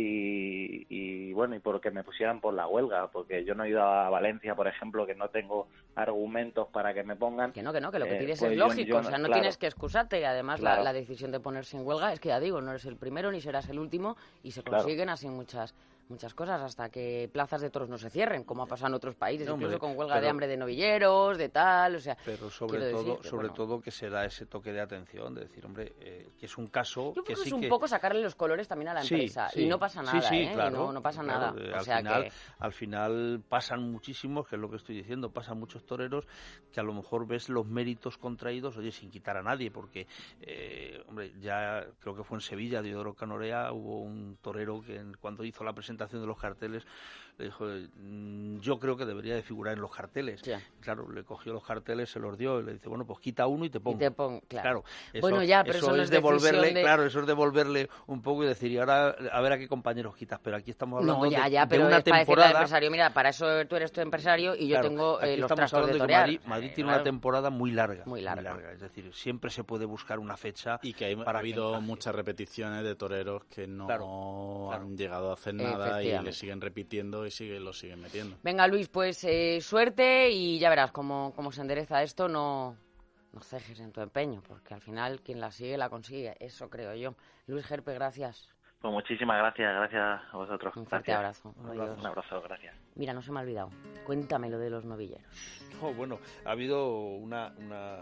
y bueno, y porque me pusieran por la huelga, porque yo no he ido a Valencia, por ejemplo, que no tengo argumentos para que me pongan. Que lo que pides pues es lógico, no, o sea, no claro, tienes que excusarte, y además claro, la decisión de ponerse en huelga es que, ya digo, no eres el primero ni serás el último, y se consiguen así muchas cosas hasta que plazas de toros no se cierren, como ha pasado en otros países, incluso con huelga de hambre de novilleros, de tal, o sea. Pero sobre todo que se da ese toque de atención, de decir, hombre, que es un caso. Yo creo que es un que... poco sacarle los colores también a la empresa, y no pasa nada, claro, no pasa nada. Al final pasan muchísimos, que es lo que estoy diciendo, pasan muchos toreros que a lo mejor ves los méritos contraídos, oye, sin quitar a nadie, porque, hombre, ya creo que fue en Sevilla, Diodoro Canorea, hubo un torero que cuando hizo la presentación de los carteles le dijo, yo creo que debería de figurar en los carteles. Ya. Claro, le cogió los carteles, se los dio y le dice, bueno, pues quita uno y te pongo. Claro. Eso, bueno, ya, pero eso no es devolverle, claro, eso es devolverle un poco y decir, y ahora a ver a qué compañeros quitas, pero aquí estamos hablando pero de una es para decirle temporada. Al empresario, mira, para eso tú eres tu empresario y yo tengo los trastos de torear. Madrid tiene una temporada muy larga. Muy larga. Es decir, siempre se puede buscar una fecha. Y que ha habido muchas repeticiones de toreros que no han llegado a hacer nada y le siguen repitiendo y lo siguen metiendo. Venga, Luis, pues suerte, y ya verás cómo se endereza esto. No cejes en tu empeño, porque al final quien la sigue la consigue, eso creo yo. Luis Gerpe, gracias. Pues muchísimas gracias a vosotros. Un fuerte abrazo. Un abrazo, gracias. Mira, no se me ha olvidado. Cuéntame lo de los novilleros. Bueno, ha habido una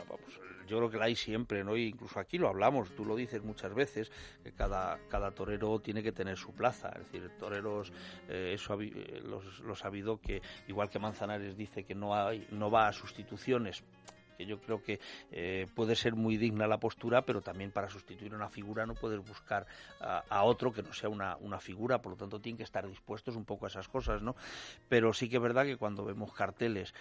yo creo que la hay siempre, ¿no? Y incluso aquí lo hablamos, tú lo dices muchas veces, que cada torero tiene que tener su plaza. Es decir, toreros, eso los ha habido, que igual que Manzanares dice que no va a sustituciones, que yo creo que puede ser muy digna la postura, pero también para sustituir una figura no puedes buscar a otro que no sea una figura, por lo tanto tienen que estar dispuestos un poco a esas cosas, ¿no? Pero sí que es verdad que cuando vemos carteles,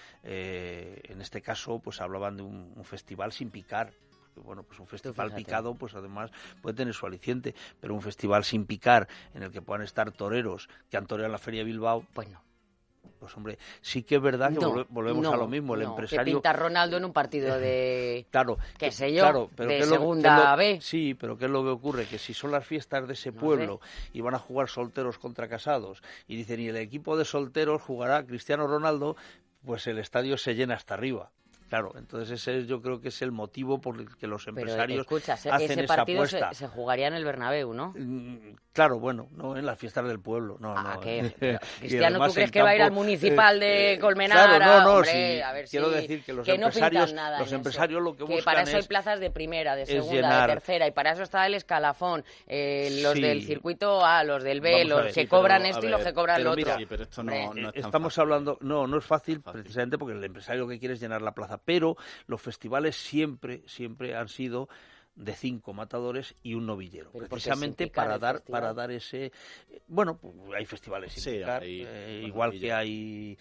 en este caso pues hablaban de un festival sin picar. Bueno, pues un festival picado, pues además puede tener su aliciente, pero un festival sin picar en el que puedan estar toreros que han toreado en la Feria de Bilbao, pues no. Pues hombre, sí que es verdad que volvemos a lo mismo. El empresario que pinta Ronaldo en un partido de, claro, qué sé yo, pero de segunda B. Sí, pero ¿qué es lo que ocurre? Que si son las fiestas de ese pueblo y van a jugar solteros contra casados y dicen, y el equipo de solteros jugará Cristiano Ronaldo, pues el estadio se llena hasta arriba. Claro, entonces ese yo creo que es el motivo por el que los empresarios hacen esa apuesta. Se jugaría en el Bernabéu, ¿no? Claro, bueno, no en las fiestas del pueblo, no. Cristiano, ¿tú crees que va a ir al municipal de Colmenar? Claro, hombre, sí. A ver, quiero decir que los empresarios lo que buscan que para eso hay plazas de primera, de segunda, de tercera, y para eso está el escalafón, los del circuito A, los del B, los que cobran esto y los que cobran lo otro. Sí, pero esto no es tan estamos fácil. Hablando, no es fácil, precisamente porque el empresario lo que quiere es llenar la plaza. Pero los festivales siempre han sido de 5 matadores y un novillero, precisamente para dar ese... Bueno, pues hay festivales sin picar, igual que hay...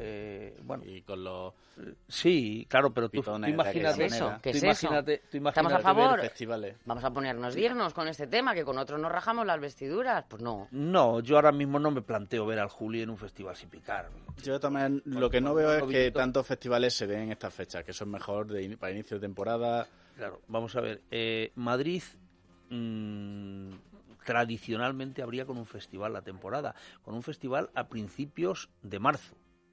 y con los... Sí, claro, pero tú imagínate eso. ¿Qué es eso? ¿Estamos a favor? Festivales. Vamos a ponernos dignos con este tema, que con otros nos rajamos las vestiduras. Pues no. No, yo ahora mismo no me planteo ver al Juli en un festival sin picar. Yo también lo que no veo es que tantos festivales se den en estas fechas, que son mejor para inicio de temporada. Claro, vamos a ver. Madrid tradicionalmente abría con un festival la temporada, con un festival a principios de marzo.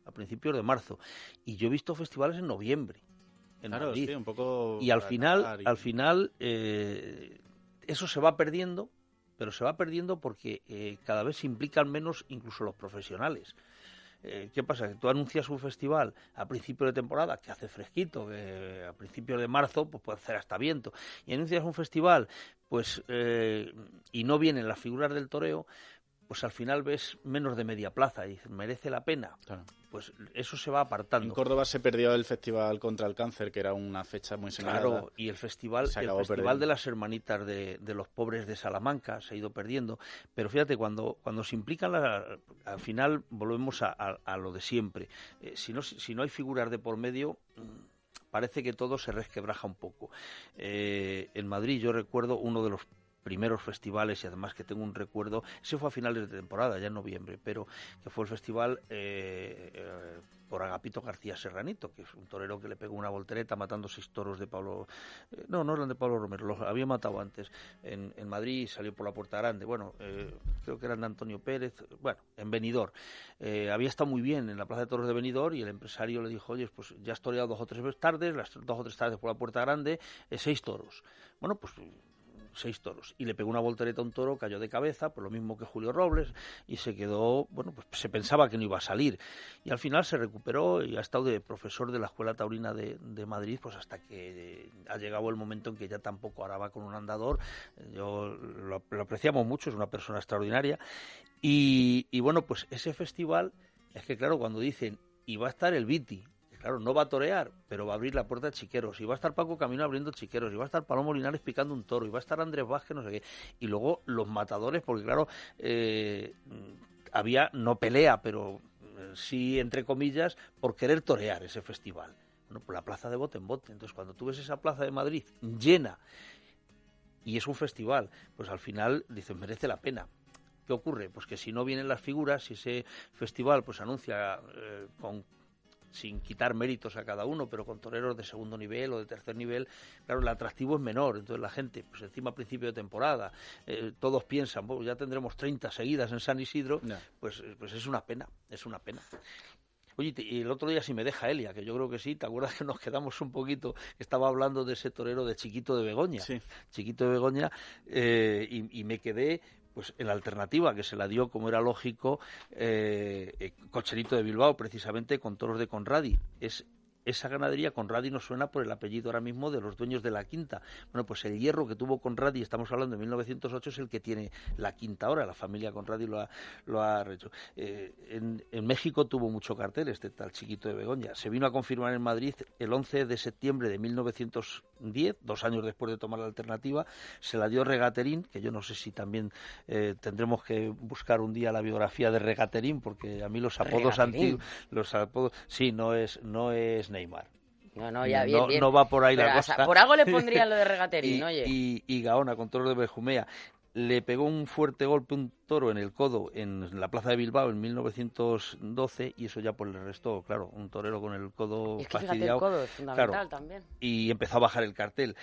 Y yo he visto festivales en noviembre en Madrid. Sí, un poco y al final eso se va perdiendo, pero se va perdiendo porque cada vez se implican menos incluso los profesionales. ¿Qué pasa? Que tú anuncias un festival a principio de temporada, que hace fresquito, que a principios de marzo pues puede hacer hasta viento, y anuncias un festival pues y no vienen las figuras del toreo, pues al final ves menos de media plaza y dices, ¿merece la pena? Claro. Pues eso se va apartando. En Córdoba se perdió el Festival contra el Cáncer, que era una fecha muy señalada. Claro, y el festival de las hermanitas de los pobres de Salamanca se ha ido perdiendo. Pero fíjate, cuando se implican, al final volvemos a lo de siempre. Si no hay figuras de por medio, parece que todo se resquebraja un poco. En Madrid yo recuerdo uno de los primeros festivales, y además que tengo un recuerdo, ese fue a finales de temporada, ya en noviembre, pero que fue el festival por Agapito García Serranito, que es un torero que le pegó una voltereta matando 6 toros de Pablo... no eran de Pablo Romero, los había matado antes en Madrid y salió por la Puerta Grande. Bueno, creo que eran de Antonio Pérez, bueno, en Benidorm. Había estado muy bien en la Plaza de Toros de Benidorm y el empresario le dijo, oye, pues ya has toreado 2 o 3 tardes, las 2 o 3 tardes por la Puerta Grande, 6 toros. Bueno, pues 6 toros, y le pegó una voltereta a un toro, cayó de cabeza, por lo mismo que Julio Robles, y se quedó, bueno, pues se pensaba que no iba a salir, y al final se recuperó y ha estado de profesor de la Escuela Taurina de Madrid, pues hasta que ha llegado el momento en que ya tampoco ahora va con un andador. Yo lo apreciamos mucho, es una persona extraordinaria, y bueno, pues ese festival, es que claro, cuando dicen, y va a estar el Viti, claro, no va a torear, pero va a abrir la puerta a Chiqueros, y va a estar Paco Camino abriendo Chiqueros, y va a estar Palomo Linares picando un toro, y va a estar Andrés Vázquez, no sé qué, y luego los matadores, porque claro, había, no pelea, pero sí, entre comillas, por querer torear ese festival. Bueno, pues la plaza de bote en bote. Entonces, cuando tú ves esa plaza de Madrid llena, y es un festival, pues al final dices, merece la pena. ¿Qué ocurre? Pues que si no vienen las figuras, si ese festival pues anuncia sin quitar méritos a cada uno, pero con toreros de segundo nivel o de tercer nivel, claro, el atractivo es menor. Entonces la gente, pues encima a principio de temporada, todos piensan, bueno, ya tendremos 30 seguidas en San Isidro, no. pues es una pena, es una pena. Oye, y el otro día, si me deja Elia, que yo creo que sí, ¿te acuerdas que nos quedamos un poquito? Estaba hablando de ese torero de Chiquito de Begoña. Sí. Chiquito de Begoña, y me quedé pues en la alternativa que se la dio, como era lógico, Cocherito de Bilbao, precisamente con toros de Conradi. Esa ganadería, Conradi, nos suena por el apellido ahora mismo de los dueños de la quinta. Bueno, pues el hierro que tuvo Conradi, estamos hablando de 1908, es el que tiene la quinta ahora. La familia Conradi lo ha hecho. En México tuvo mucho cartel este tal Chiquito de Begoña. Se vino a confirmar en Madrid el 11 de septiembre de 1910, 2 años después de tomar la alternativa. Se la dio Regaterín, que yo no sé si también tendremos que buscar un día la biografía de Regaterín, porque a mí los apodos antiguos, sí, no es Neymar. No, ya bien, bien. No va por ahí la cosa. Por algo le pondrían lo de Regaterín, oye. Y Gaona, con toros de Benjumea, le pegó un fuerte golpe, un toro en el codo en la plaza de Bilbao en 1912, y eso ya pues le restó, claro, un torero con el codo es que fastidiado. Fíjate, el codo es fundamental, claro, también. Y empezó a bajar el cartel.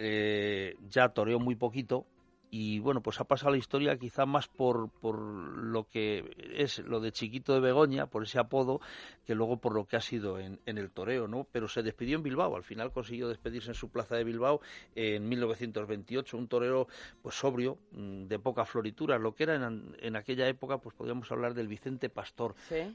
Ya toreó muy poquito. Y bueno, pues ha pasado la historia quizá más por lo que es lo de Chiquito de Begoña, por ese apodo, que luego por lo que ha sido en el toreo, ¿no? Pero se despidió en Bilbao, al final consiguió despedirse en su plaza de Bilbao en 1928, un torero pues sobrio, de poca floritura, lo que era en aquella época, pues podríamos hablar del Vicente Pastor, ¿sí?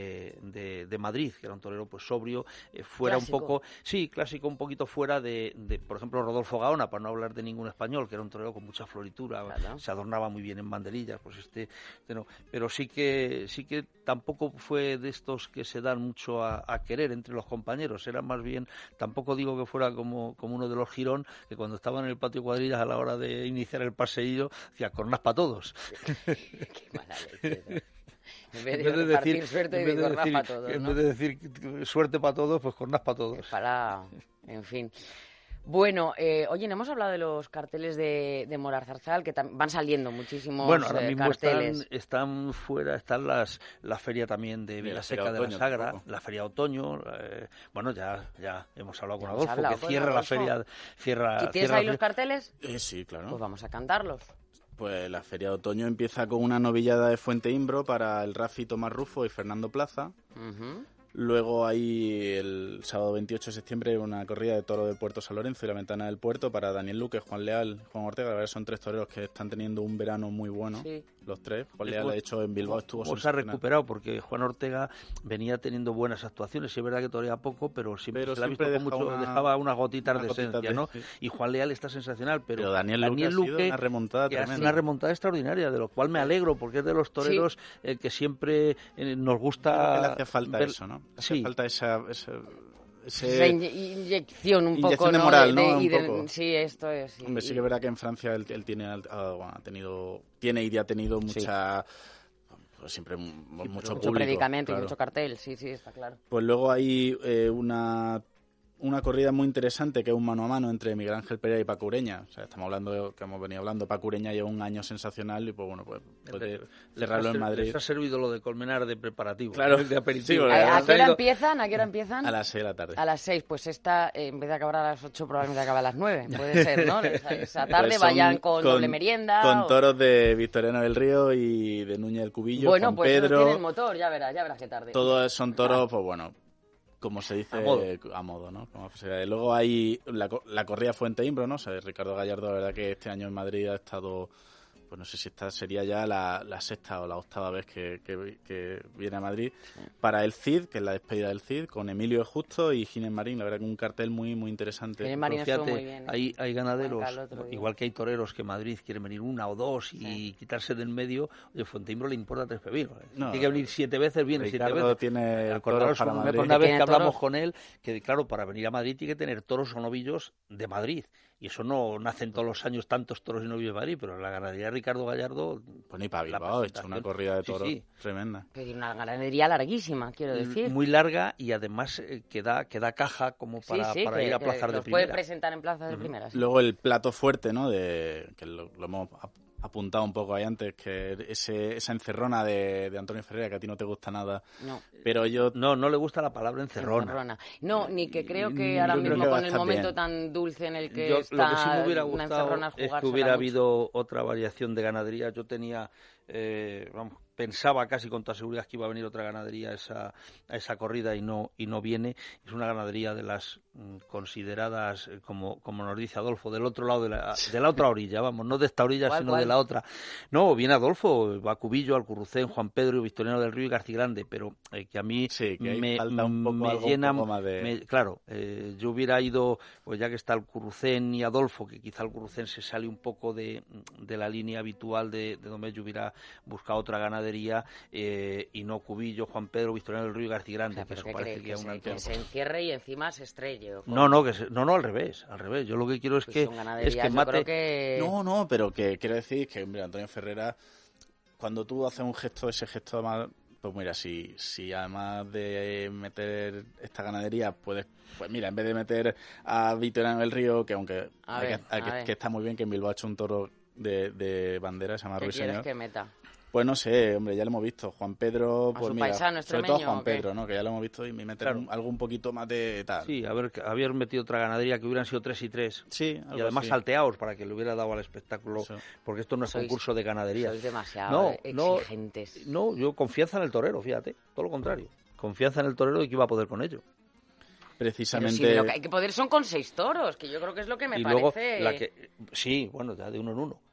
de Madrid, que era un torero pues sobrio, fuera clásico. Un poco, sí, clásico, un poquito fuera de por ejemplo, Rodolfo Gaona, para no hablar de ningún español, que era un torero con mucha floritura, claro. Se adornaba muy bien en banderillas, pues no, pero sí que tampoco fue de estos que se dan mucho a querer entre los compañeros, era más bien, tampoco digo que fuera como uno de los Girón, que cuando estaban en el patio cuadrillas a la hora de iniciar el paseillo, decía, cornas para todos. Qué mala leche. En vez de decir suerte, y cornas para todos, ¿no? En vez de decir suerte para todos, pues cornas para todos. En fin. Bueno, oye, no hemos hablado de los carteles de Morar Zarzal, que van saliendo muchísimos carteles. Bueno, ahora mismo están fuera, están la feria también de Vilaseca de la Sagra, la feria de otoño, bueno, ya hemos hablado con Adolfo, que cierra la feria. ¿Y tienes ahí los carteles? Sí, claro. Pues vamos a cantarlos. Pues la feria de otoño empieza con una novillada de Fuente Imbro para el Rafi Tomás Rufo y Fernando Plaza. Uh-huh. Luego hay el sábado 28 de septiembre una corrida de toro del Puerto San Lorenzo y la Ventana del Puerto para Daniel Luque, Juan Leal, Juan Ortega. La verdad son 3 toreros que están teniendo un verano muy bueno, los 3. Juan Leal, de hecho, en Bilbao estuvo... Se ha recuperado porque Juan Ortega venía teniendo buenas actuaciones. Sí, es verdad que torea poco, pero siempre se le ha visto dejaba unas gotitas de esencia, ¿no? Sí. Y Juan Leal está sensacional, pero Daniel Luque una remontada tremenda. Es una remontada extraordinaria, de lo cual me alegro, porque es de los toreros que siempre nos gusta... Que le hace falta eso, ¿no? Hace falta esa inyección un poco, de moral, ¿no? Sí, esto es. Sí. Hombre, sí que es verdad que en Francia él tiene y ha tenido mucha... Pues siempre mucho público, predicamento, claro. Y mucho cartel, sí, está claro. Pues luego hay una corrida muy interesante que es un mano a mano entre Miguel Ángel Pereira y Paco Ureña. O sea, estamos hablando que hemos venido hablando. Paco Ureña lleva un año sensacional y pues bueno, pues puede cerrarlo en Madrid. Les ha servido lo de Colmenar de preparativo. Claro, de aperitivo. ¿A qué hora empiezan? A las 6 de la tarde. A las 6, pues esta, en vez de acabar a las 8, probablemente acabe a las 9. Puede ser, ¿no? Esa tarde pues vayan con doble merienda. Con toros de Victoriano del Río y de Núñez del Cubillo, bueno, Juan pues Pedro. Tienen motor, ya verás qué tarde. Todos son toros, pues bueno, como se dice, a modo, ¿no? Luego hay la corrida Fuente-Imbro, ¿no? O sea, Ricardo Gallardo, la verdad que este año en Madrid ha estado, pues no sé si esta sería ya la 6ª o la 8ª vez que viene a Madrid, para el CID, que es la despedida del CID, con Emilio Justo y Ginés Marín, la verdad que un cartel muy muy interesante. Ginés Marín estuvo muy bien. Hay ganaderos, igual que hay toreros que Madrid quieren venir 1 o 2 y quitarse del medio. Oye, Fuente-Imbro le importa 3 pepinos. Tiene que venir 7 veces, viene Ricardo 7 veces. Tiene toros para Madrid. Una vez que hablamos con él, que claro, para venir a Madrid tiene que tener toros o novillos de Madrid. Y eso no nacen todos los años tantos toros y novillos de Madrid, pero la ganadería de Ricardo Gallardo... Pues ni para Bilbao, ha hecho una corrida de toros tremenda. Pero una ganadería larguísima, quiero decir. Muy larga y además que da caja como para ir a plazas de primera. Puede presentar en plazas de primera. Sí. Luego el plato fuerte, ¿no? Que lo hemos apuntado un poco ahí antes, que esa encerrona de Antonio Ferreira, que a ti no te gusta nada. No. Pero yo... No le gusta la palabra encerrona. No, ni que creo que ahora mismo con el momento tan dulce en el que está lo que sí me hubiera una gustado encerrona es que hubiera habido otra variación de ganadería. Yo tenía... pensaba casi con toda seguridad que iba a venir otra ganadería a esa corrida y no viene. Es una ganadería de las consideradas, como nos dice Adolfo, del otro lado de la otra orilla, vamos, no de esta orilla sino de la otra. No, viene Adolfo, va a Cubillo, Alcurrucén, Juan Pedro, Victoriano del Río y García Grande, pero que a mí me llena, claro, yo hubiera ido, pues ya que está Alcurrucén y Adolfo, que quizá Alcurrucén se sale un poco de la línea habitual de donde yo hubiera buscado otra ganadería y no Cubillo, Juan Pedro, Victoriano del Río y García Grande, que eso parece que se encierre y encima se estrelle. No, al revés. Yo lo que quiero es que mate. No, pero que quiero decir que, hombre, Antonio Ferreira, cuando tú haces ese gesto además, pues mira, si además de meter esta ganadería pues mira, en vez de meter a Victoriano del Río, que aunque que está muy bien, que en Bilbao ha hecho un toro de bandera, se llama Ruiseñor. ¿Qué quieres que meta? Pues no sé, hombre, ya lo hemos visto. Juan Pedro, pues mira, paisano, sobre todo Juan Pedro, ¿no? Que ya lo hemos visto y me mete algo un poquito más de tal. Sí, habían metido otra ganadería que hubieran sido 3 y 3. Sí, y además salteados para que le hubiera dado al espectáculo, porque esto no es concurso de ganadería. Sois demasiado exigentes. No, yo confianza en el torero, fíjate, todo lo contrario. Confianza en el torero y que iba a poder con ello. Precisamente. Pero lo que hay que poder son con 6 toros, que yo creo que es lo que me parece. Luego sí, bueno, ya de 1 en 1.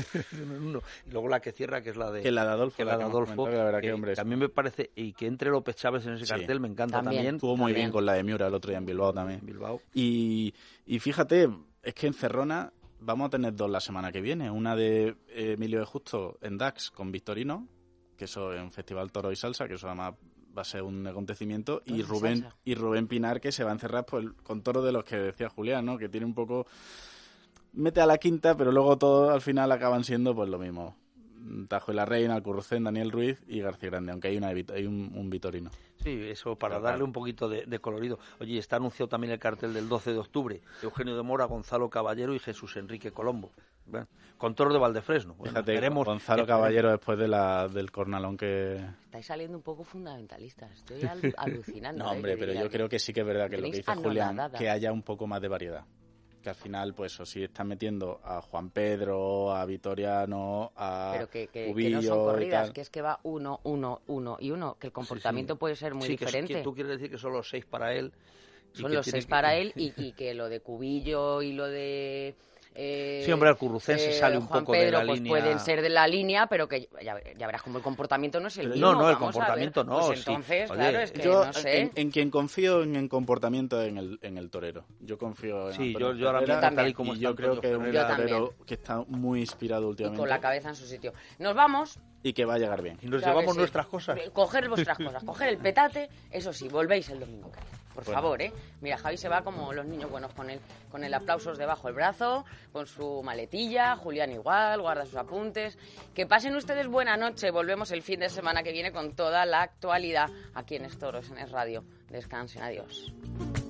Y luego la que cierra, que es la de Adolfo. Que la verdad que hombre, también me parece, y que entre López Chávez en ese cartel me encanta también. Estuvo muy bien con la de Miura el otro día en Bilbao también. Y fíjate, es que en Cerrona vamos a tener 2 la semana que viene. Una de Emilio de Justo en Dax con Victorino, que eso es un festival toro y salsa, que eso además va a ser un acontecimiento, y Rubén Pinar, que se va a encerrar pues, con toros de los que decía Julián, ¿no? Que tiene un poco... Mete a la quinta, pero luego todos al final acaban siendo pues lo mismo. Tajo y la Reina, Alcurrucén, Daniel Ruiz y García Grande, aunque hay un Vitorino. Sí, eso para darle un poquito de colorido. Oye, está anunciado también el cartel del 12 de octubre. Eugenio de Mora, Gonzalo Caballero y Jesús Enrique Colombo. Bueno, con toro de Valdefresno. Fíjate, Gonzalo Caballero después del cornalón que... Estáis saliendo un poco fundamentalistas. Estoy alucinando. No, hombre, pero yo creo que sí que es verdad que lo que dice Julián, que haya un poco más de variedad. que al final, pues eso sí están metiendo a Juan Pedro, a Vitoriano, a pero que Cubillo, no son corridas, y tal. que es que va uno, que el comportamiento puede ser muy diferente. Que tú quieres decir que son los 6 para él. Son los 6 para él y que lo de Cubillo y lo de... sí, hombre, el currucense sale un Juan poco Pedro, de la pues línea. pueden ser de la línea, pero que ya verás como el comportamiento no es el mismo. No, el comportamiento no. Pues entonces, sí. claro, es que yo no sé. en quien confío en comportamiento en el torero. Yo confío en Antonio yo ahora mismo Ferrera, tal y como y está yo creo que es un Ferrera. torero que está muy inspirado Y últimamente con la cabeza en su sitio. Nos vamos. y que va a llegar bien. Y nos Claro llevamos que sí. nuestras cosas. Coger vuestras cosas, coger el petate, eso sí, volvéis el domingo que viene. Por favor, ¿eh? Mira, Javi se va como los niños buenos, con el aplausos debajo del brazo, con su maletilla, Julián igual, guarda sus apuntes. Que pasen ustedes buena noche. Volvemos el fin de semana que viene con toda la actualidad aquí en Estoros, en Es Radio. Descansen, adiós.